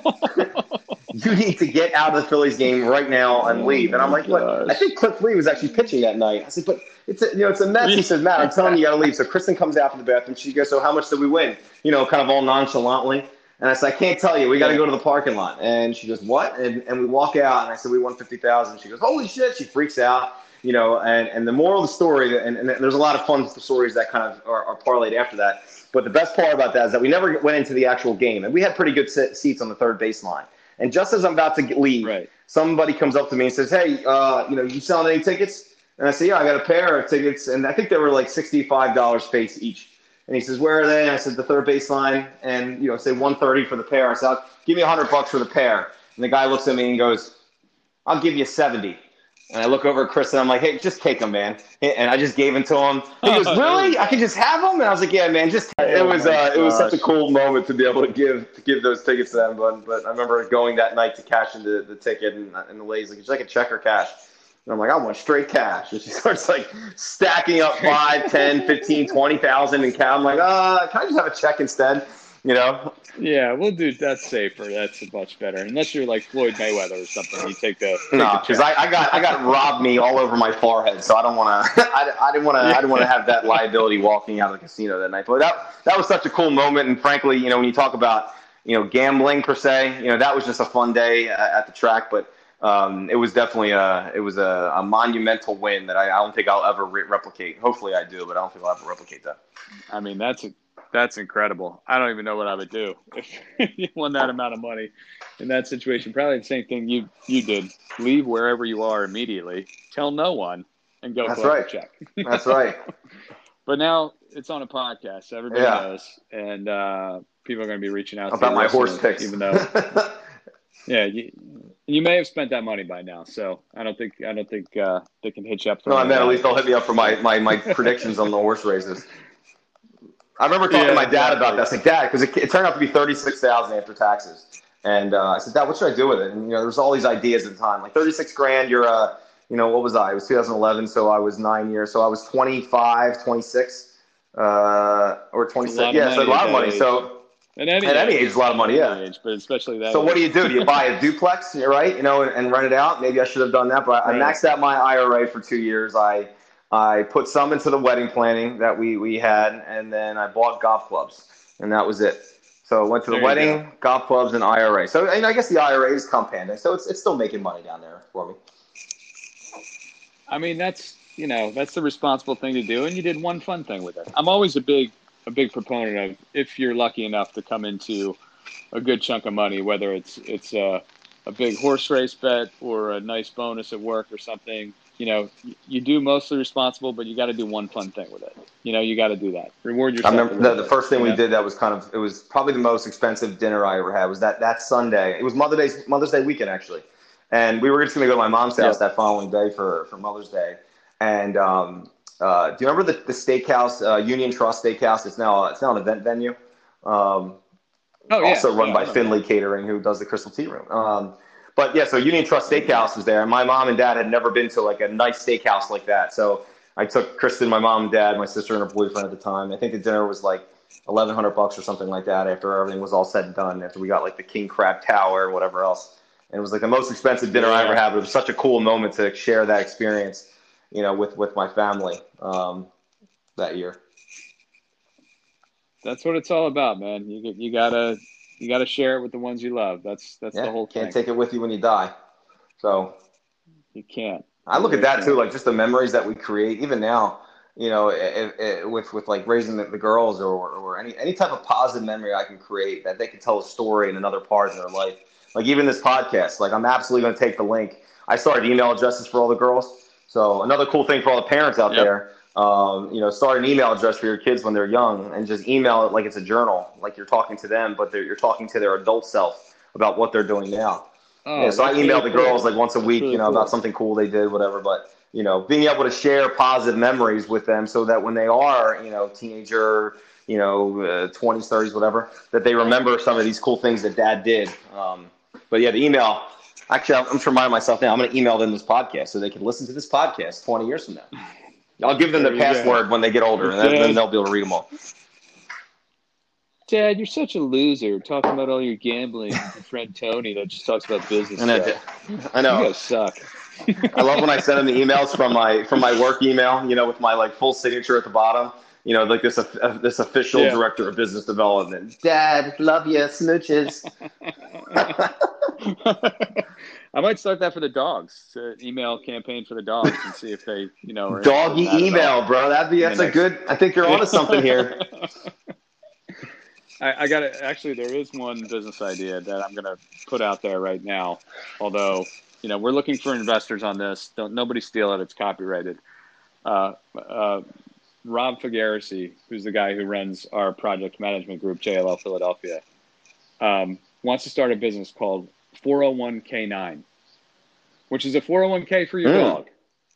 You need to get out of the Phillies game right now and leave. And I'm like, what? I think Cliff Lee was actually pitching that night. I said, but it's a Mets. He says, Matt, I'm telling you, you got to leave. So Kristen comes out from the bathroom. She goes, so how much did we win? Kind of all nonchalantly. And I said, I can't tell you. We got to go to the parking lot. And she goes, what? And we walk out. And I said, we won $50,000. She goes, holy shit. She freaks out. And the moral of the story, and there's a lot of fun stories that kind of are parlayed after that. But the best part about that is that we never went into the actual game. And we had pretty good seats on the third baseline. And just as I'm about to leave, somebody comes up to me and says, hey, you selling any tickets? And I say, yeah, I got a pair of tickets. And I think they were like $65 face each. And he says, where are they? And I said, the third baseline. And, say $130 for the pair. I said, give me $100 for the pair. And the guy looks at me and goes, I'll give you 70. And I look over at Chris and I'm like, hey, just take them, man. And I just gave them to him. He goes, really? I can just have them? And I was like, yeah, man, just it was such a cool moment to be able to give those tickets to them. But I remember going that night to cash in the ticket, and the lady's like, it's like a check or cash. And I'm like, I want straight cash. And she starts like stacking up 5, 10, 15, 20,000 in cash. I'm like, can I just have a check instead? Yeah, we'll do that's safer. That's much better. Unless you're like Floyd Mayweather or something, you take the because I got robbed me all over my forehead, so I don't want to. I didn't want to have that liability walking out of the casino that night. But that was such a cool moment, and frankly, when you talk about gambling per se, that was just a fun day at the track. But it was definitely a monumental win that I don't think I'll ever replicate. Hopefully, I do, but I don't think I'll ever replicate that. I mean, that's incredible. I don't even know what I would do if you won that amount of money in that situation. Probably the same thing you did. Leave wherever you are immediately. Tell no one and go collect the check. That's right. But now it's on a podcast. So everybody knows. And people are going to be reaching out about to my horse listeners, picks. even though, yeah, you may have spent that money by now. So I don't think they can hit you up for No, I any of meant at that. least they'll hit me up for my predictions on the horse races. I remember talking to my dad about that. I was like, Dad, because it turned out to be $36,000 after taxes. And I said, Dad, what should I do with it? And, there's all these ideas at the time. Like $36,000, you're, what was I? It was 2011, so I was 9 years. So I was 25, 26, or 26. Yeah, so a lot of money. So at any age, it's a lot of money, yeah. Age, but especially that. So what do? You buy a duplex, right? And rent it out? Maybe I should have done that, but I maxed out my IRA for 2 years. I put some into the wedding planning that we had, and then I bought golf clubs, and that was it. So went to the wedding, golf clubs, and IRA. So I guess the IRA is compounding, so it's still making money down there for me. I mean, that's the responsible thing to do, and you did one fun thing with it. I'm always a big proponent of, if you're lucky enough to come into a good chunk of money, whether it's a big horse race bet or a nice bonus at work or something. You do mostly responsible, but you got to do one fun thing with it. You got to do that. Reward yourself. I remember the first thing we did that was it was probably the most expensive dinner I ever had was that Sunday. It was Mother's Day weekend, actually. And we were just going to go to my mom's house that following day for Mother's Day. And do you remember the steakhouse, Union Trust Steakhouse? It's now an event venue. Also run by Finley Catering, who does the Crystal Tea Room. But yeah, so Union Trust Steakhouse was there. And my mom and dad had never been to like a nice steakhouse like that. So I took Kristen, my mom and dad, my sister and her boyfriend at the time. I think the dinner was like $1,100 or something like that after everything was all said and done, after we got like the King Crab Tower and whatever else. And it was like the most expensive dinner I ever had. But it was such a cool moment to share that experience, with my family that year. That's what it's all about, man. You gotta share it with the ones you love. That's the whole thing. Can't take it with you when you die. So you can't. I look at that too, like just the memories that we create, even now. With like raising the girls or any type of positive memory I can create that they can tell a story in another part of their life. Like even this podcast, like I'm absolutely going to take the link. I started email addresses for all the girls. So another cool thing for all the parents out there, start an email address for your kids when they're young and just email it like it's a journal, like you're talking to them, but you're talking to their adult self about what they're doing now. So I email the girls like once a week, about something cool they did, whatever. But, being able to share positive memories with them so that when they are, teenager, 20s, 30s, whatever, that they remember some of these cool things that dad did. But yeah, the email, actually, I'm just reminding myself now, I'm going to email them this podcast so they can listen to this podcast 20 years from now. I'll give them their password when they get older, and then they'll be able to read them all. Dad, you're such a loser talking about all your gambling with your friend Tony that just talks about business. I know. You guys suck. I love when I send them the emails from my work email, with my like full signature at the bottom. Like this official director of business development. Dad, love you, smooches. I might start that for the dogs. Email campaign for the dogs and see if they, are doggy email, bro. That's a good. I think you're onto something here. I got it. Actually, there is one business idea that I'm going to put out there right now. Although, we're looking for investors on this. Nobody steal it. It's copyrighted. Rob Fagarisi, who's the guy who runs our project management group, JLL Philadelphia, wants to start a business called 401k9, which is a 401k for your dog.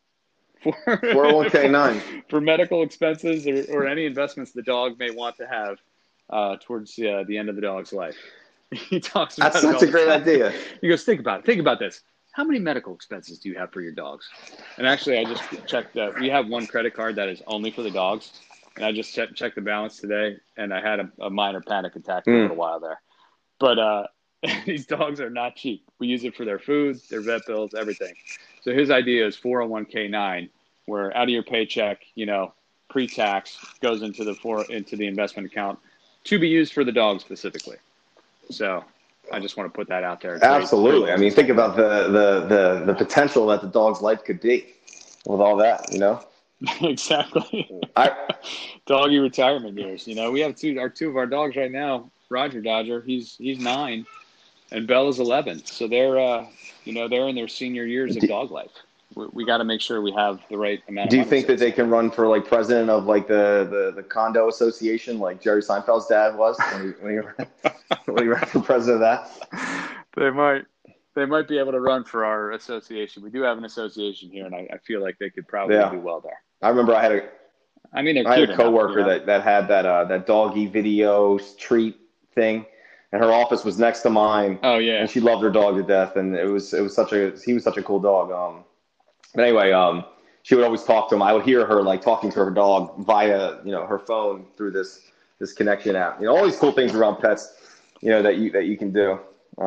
401k9 for medical expenses or any investments the dog may want to have towards the end of the dog's life. He talks about that's a great idea. He goes, think about this. How many medical expenses do you have for your dogs? And actually, I just checked that we have one credit card that is only for the dogs. And I just checked the balance today, and I had a minor panic attack for a little while there. But these dogs are not cheap. We use it for their food, their vet bills, everything. So his idea is 401k9, where out of your paycheck, pre-tax goes into the investment account to be used for the dog specifically. So I just want to put that out there. Absolutely. I mean, think about the potential that the dog's life could be with all that, Exactly. Doggy retirement years. We have two of our dogs right now. Roger Dodger, he's 9, and Bella's 11. So they're in their senior years of dog life. we got to make sure we have the right amount of Do you money. think that they can run for like president of like the condo association, like Jerry Seinfeld's dad was when he ran for president of that? They might be able to run for our association. We do have an association here, and I feel like they could probably do well there. I remember I had a coworker that had that doggy video treat thing, and her office was next to mine. Oh yeah, and she loved her dog to death, and he was such a cool dog. But anyway, she would always talk to him. I would hear her like talking to her dog via her phone through this connection app. All these cool things around pets, that you can do.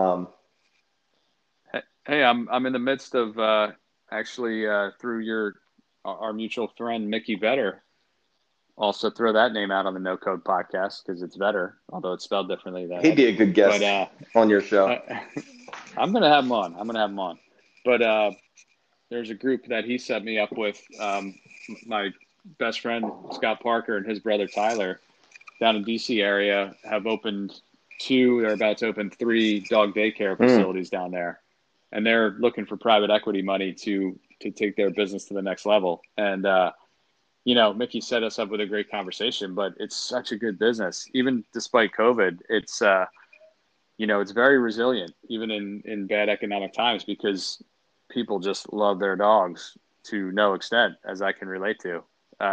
Hey, I'm in the midst of actually through our mutual friend Mickey Vetter. Also throw that name out on the No Code podcast because it's Vetter, although it's spelled differently. He'd be a good guest on your show. I'm gonna have him on. But there's a group that he set me up with. My best friend Scott Parker and his brother Tyler down in DC area have opened they're about to open 3 dog daycare facilities down there. And they're looking for private equity money to take their business to the next level. And, Mickey set us up with a great conversation, but it's such a good business. Even despite COVID, it's, it's very resilient, even in bad economic times, because people just love their dogs to no extent, as I can relate to.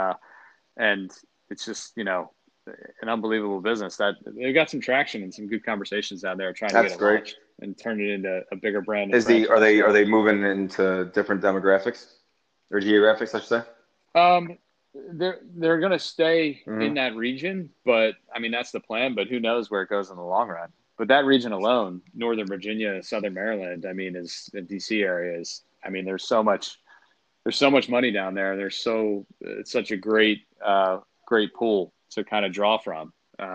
And it's just, an unbelievable business that they've got some traction and some good conversations out there trying to get it launched and turn it into a bigger brand. Are they moving into different demographics or geographics, I should say? They're going to stay in that region, but I mean, that's the plan, but who knows where it goes in the long run. But that region alone, Northern Virginia, Southern Maryland, I mean, is the DC area there's so much money down there. It's such a great pool to kind of draw from.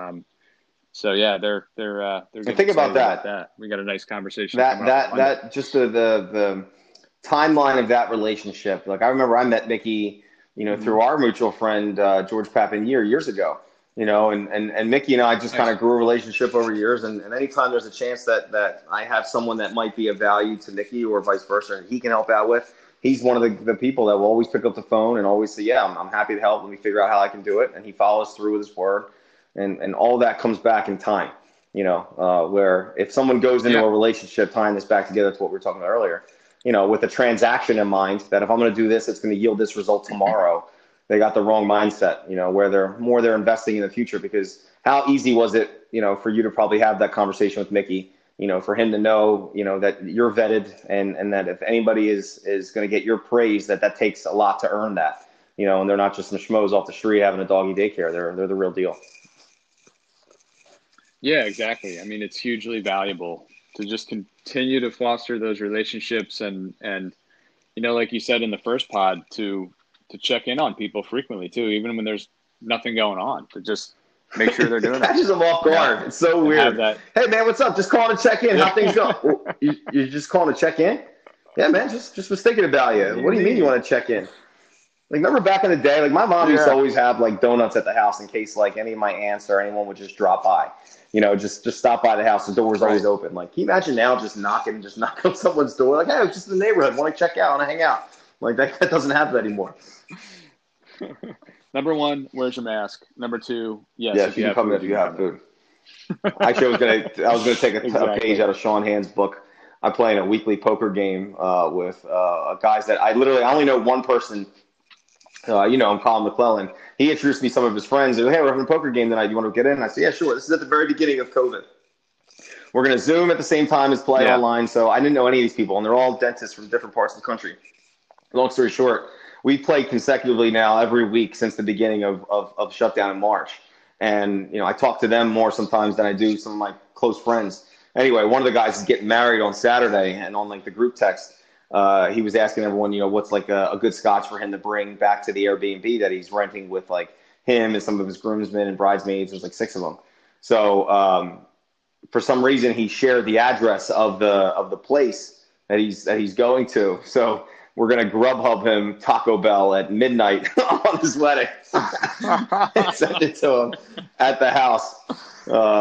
So yeah, they're think about that. We got a nice conversation. That just the timeline of that relationship. Like I remember I met Mickey, through our mutual friend, George Papinier years ago, and Mickey and I just kind of grew a relationship over years. And anytime there's a chance that I have someone that might be of value to Mickey or vice versa, and he can help out with, he's one of the people that will always pick up the phone and always say, yeah, I'm happy to help. Let me figure out how I can do it. And he follows through with his word. And all that comes back in time, where if someone goes into a relationship, tying this back together to what we were talking about earlier, with a transaction in mind, that if I'm going to do this, it's going to yield this result tomorrow. They got the wrong mindset, where they're investing in the future. Because how easy was it, for you to probably have that conversation with Mickey, for him to know, that you're vetted and that if anybody is going to get your praise, that takes a lot to earn that, and they're not just some schmoes off the street having a doggy daycare. They're the real deal. Yeah, exactly. I mean, it's hugely valuable to just continue to foster those relationships and like you said in the first pod, to check in on people frequently too, even when there's nothing going on, to just make sure they're doing that. Catches them off guard. It's so weird. Hey man, what's up? Just calling to check in. How things go? You're just calling to check in? Yeah, man, just was thinking about you. What do you mean you want to check in? Like, remember back in the day, like my mom used to always have like donuts at the house in case like any of my aunts or anyone would just drop by. Just stop by the house. The door was always open. Like, can you imagine now just knocking on someone's door? Like, hey, I was just in the neighborhood. Want to check out? Want to hang out? Like, that doesn't happen anymore. Number 1, where's your mask? Number 2, yes, if you come if you have food. Actually, I was gonna take a page out of Sean Hand's book. I play in a weekly poker game with guys that I only know one person. I'm Colin McClellan. He introduced me to some of his friends. Hey, we're having a poker game tonight. You want to get in? And I said, yeah, sure. This is at the very beginning of COVID. We're going to Zoom at the same time as play online. So I didn't know any of these people, and they're all dentists from different parts of the country. Long story short, we played consecutively now every week since the beginning of shutdown in March. And, I talk to them more sometimes than I do some of my close friends. Anyway, one of the guys is getting married on Saturday, and on like the group text, he was asking everyone, what's like a good scotch for him to bring back to the Airbnb that he's renting with like him and some of his groomsmen and bridesmaids. There's like 6 of them. So for some reason, he shared the address of the place that he's going to. So we're going to Grubhub him Taco Bell at midnight on his wedding and send it to him at the house,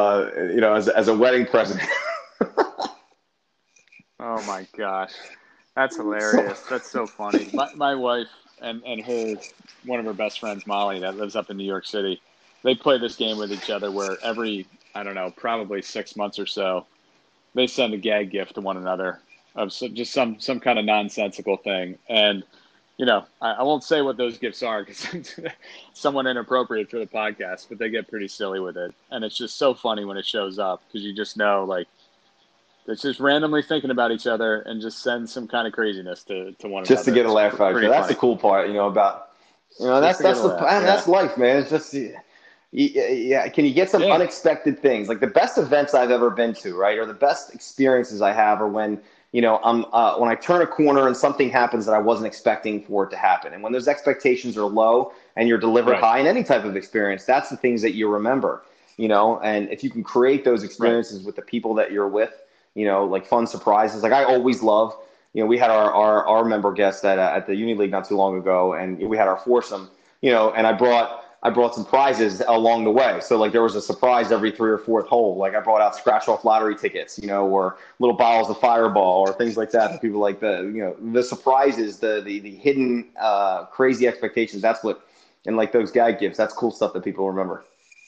as a wedding present. Oh my gosh. That's hilarious. That's so funny. My wife and one of her best friends, Molly, that lives up in New York City, they play this game with each other where every, I don't know, probably 6 months or so, they send a gag gift to one another of just some kind of nonsensical thing. And, I won't say what those gifts are because it's somewhat inappropriate for the podcast, but they get pretty silly with it. And it's just so funny when it shows up because you just know, like, it's just randomly thinking about each other and just send some kind of craziness to one another. Just to get a laugh out. That's the cool part, about, that's life, man. It's just, yeah. Can you get some unexpected things? Like the best events I've ever been to, right? Or the best experiences I have are when, when I turn a corner and something happens that I wasn't expecting for it to happen. And when those expectations are low and you're delivered high in any type of experience, that's the things that you remember, and if you can create those experiences with the people that you're with, like fun surprises. Like I always love, we had our member guest at the Uni League not too long ago, and we had our foursome, and I brought some prizes along the way. So like there was a surprise every 3 or 4th hole. Like I brought out scratch off lottery tickets, or little bottles of Fireball or things like that. People like the surprises, the hidden crazy expectations. That's what, and like those gag gifts, that's cool stuff that people remember.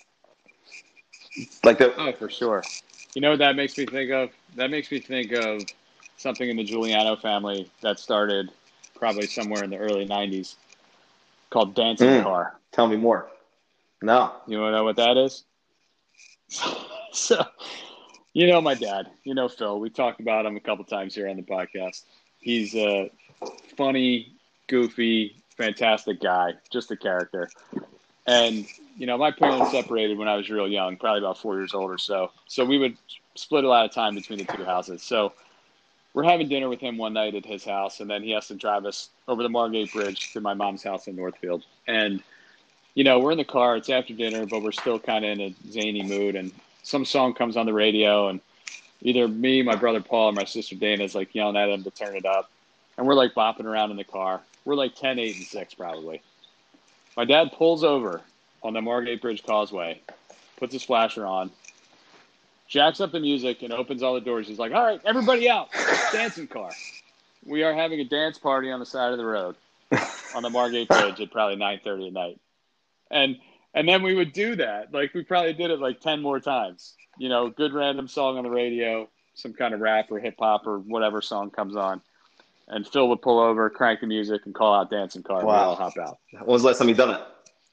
Oh, for sure. You know what that makes me think of? That makes me think of something in the Giuliano family that started probably somewhere in the early 90s called Dancing Car. Tell me more. No. You want to know what that is? So, my dad, Phil. We talked about him a couple times here on the podcast. He's a funny, goofy, fantastic guy, just a character. And, my parents separated when I was real young, probably about 4 years old or so. So we would split a lot of time between the two houses. So we're having dinner with him one night at his house, and then he has to drive us over the Margate Bridge to my mom's house in Northfield. And, we're in the car. It's after dinner, but we're still kind of in a zany mood. And some song comes on the radio, and either me, my brother Paul, or my sister Dana is like yelling at him to turn it up. And we're like bopping around in the car. We're like 10, 8, and 6 probably. My dad pulls over on the Margate Bridge Causeway, puts his flasher on, jacks up the music, and opens all the doors. He's like, all right, everybody out. Dancing Car. We are having a dance party on the side of the road on the Margate Bridge at probably 9:30 at night. And then we would do that. Like, we probably did it like 10 more times. Good random song on the radio, some kind of rap or hip-hop or whatever song comes on. And Phil would pull over, crank the music, and call out Dancing Car. Wow. We'd all hop out. When was the last time you done it?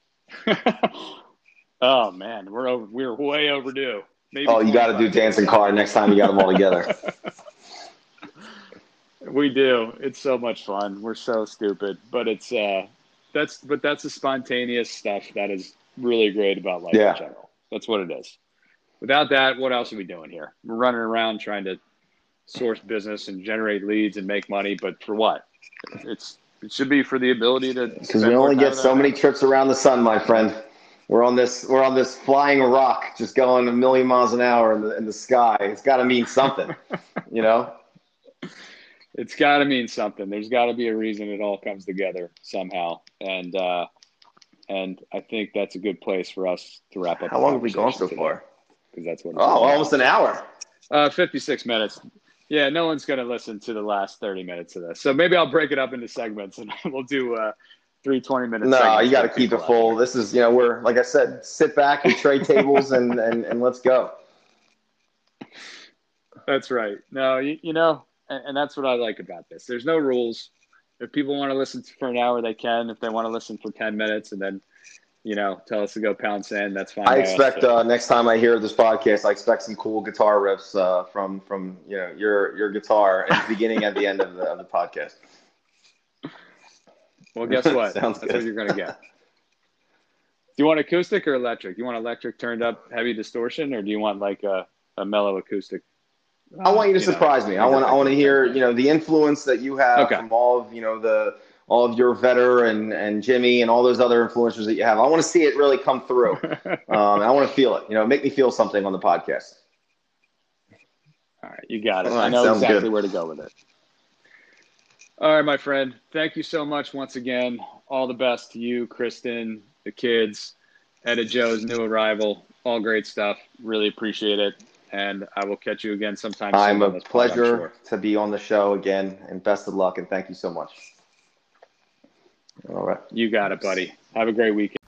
Oh man, we're way overdue. Maybe you got to do Dancing Car next time you got them all together. We do. It's so much fun. We're so stupid, but that's the spontaneous stuff that is really great about life in general. That's what it is. Without that, what else are we doing here? We're running around trying to source business and generate leads and make money, but for what? It should be for the ability to. Because we only get so many trips around the sun, my friend. We're on this flying rock, just going a million miles an hour in the sky. It's got to mean something, It's got to mean something. There's got to be a reason it all comes together somehow, and I think that's a good place for us to wrap up. How long have we gone so far? Because that's what. Almost an hour. 56 minutes. Yeah, no one's going to listen to the last 30 minutes of this. So maybe I'll break it up into segments and we'll do 3 20-minute segments. No, you got to keep it full. This is, we're, like I said, sit back and trade tables and let's go. That's right. No, and that's what I like about this. There's no rules. If people want to listen for an hour, they can. If they want to listen for 10 minutes and then, tell us to go pound sand, that's fine. I expect next time I hear this podcast, I expect some cool guitar riffs from your guitar at the beginning and the end of the podcast. Well, guess what? Sounds that's good. What you're going to get. Do you want acoustic or electric? You want electric turned up, heavy distortion, or do you want like a mellow acoustic? I want you to surprise me. I want to hear the influence that you have from all of all of your Vedder and Jimmy and all those other influencers that you have. I want to see it really come through. I want to feel it. Make me feel something on the podcast. All right, you got it. All right, I know exactly good. Where to go with it. All right, my friend. Thank you so much once again. All the best to you, Kristen, the kids, Etta Joe's new arrival. All great stuff. Really appreciate it. and I will catch you again sometime soon. I'm on a this pod, I'm pleasure sure. to be on the show again, and best of luck, and thank you so much. All right. You got it, buddy. Have a great weekend.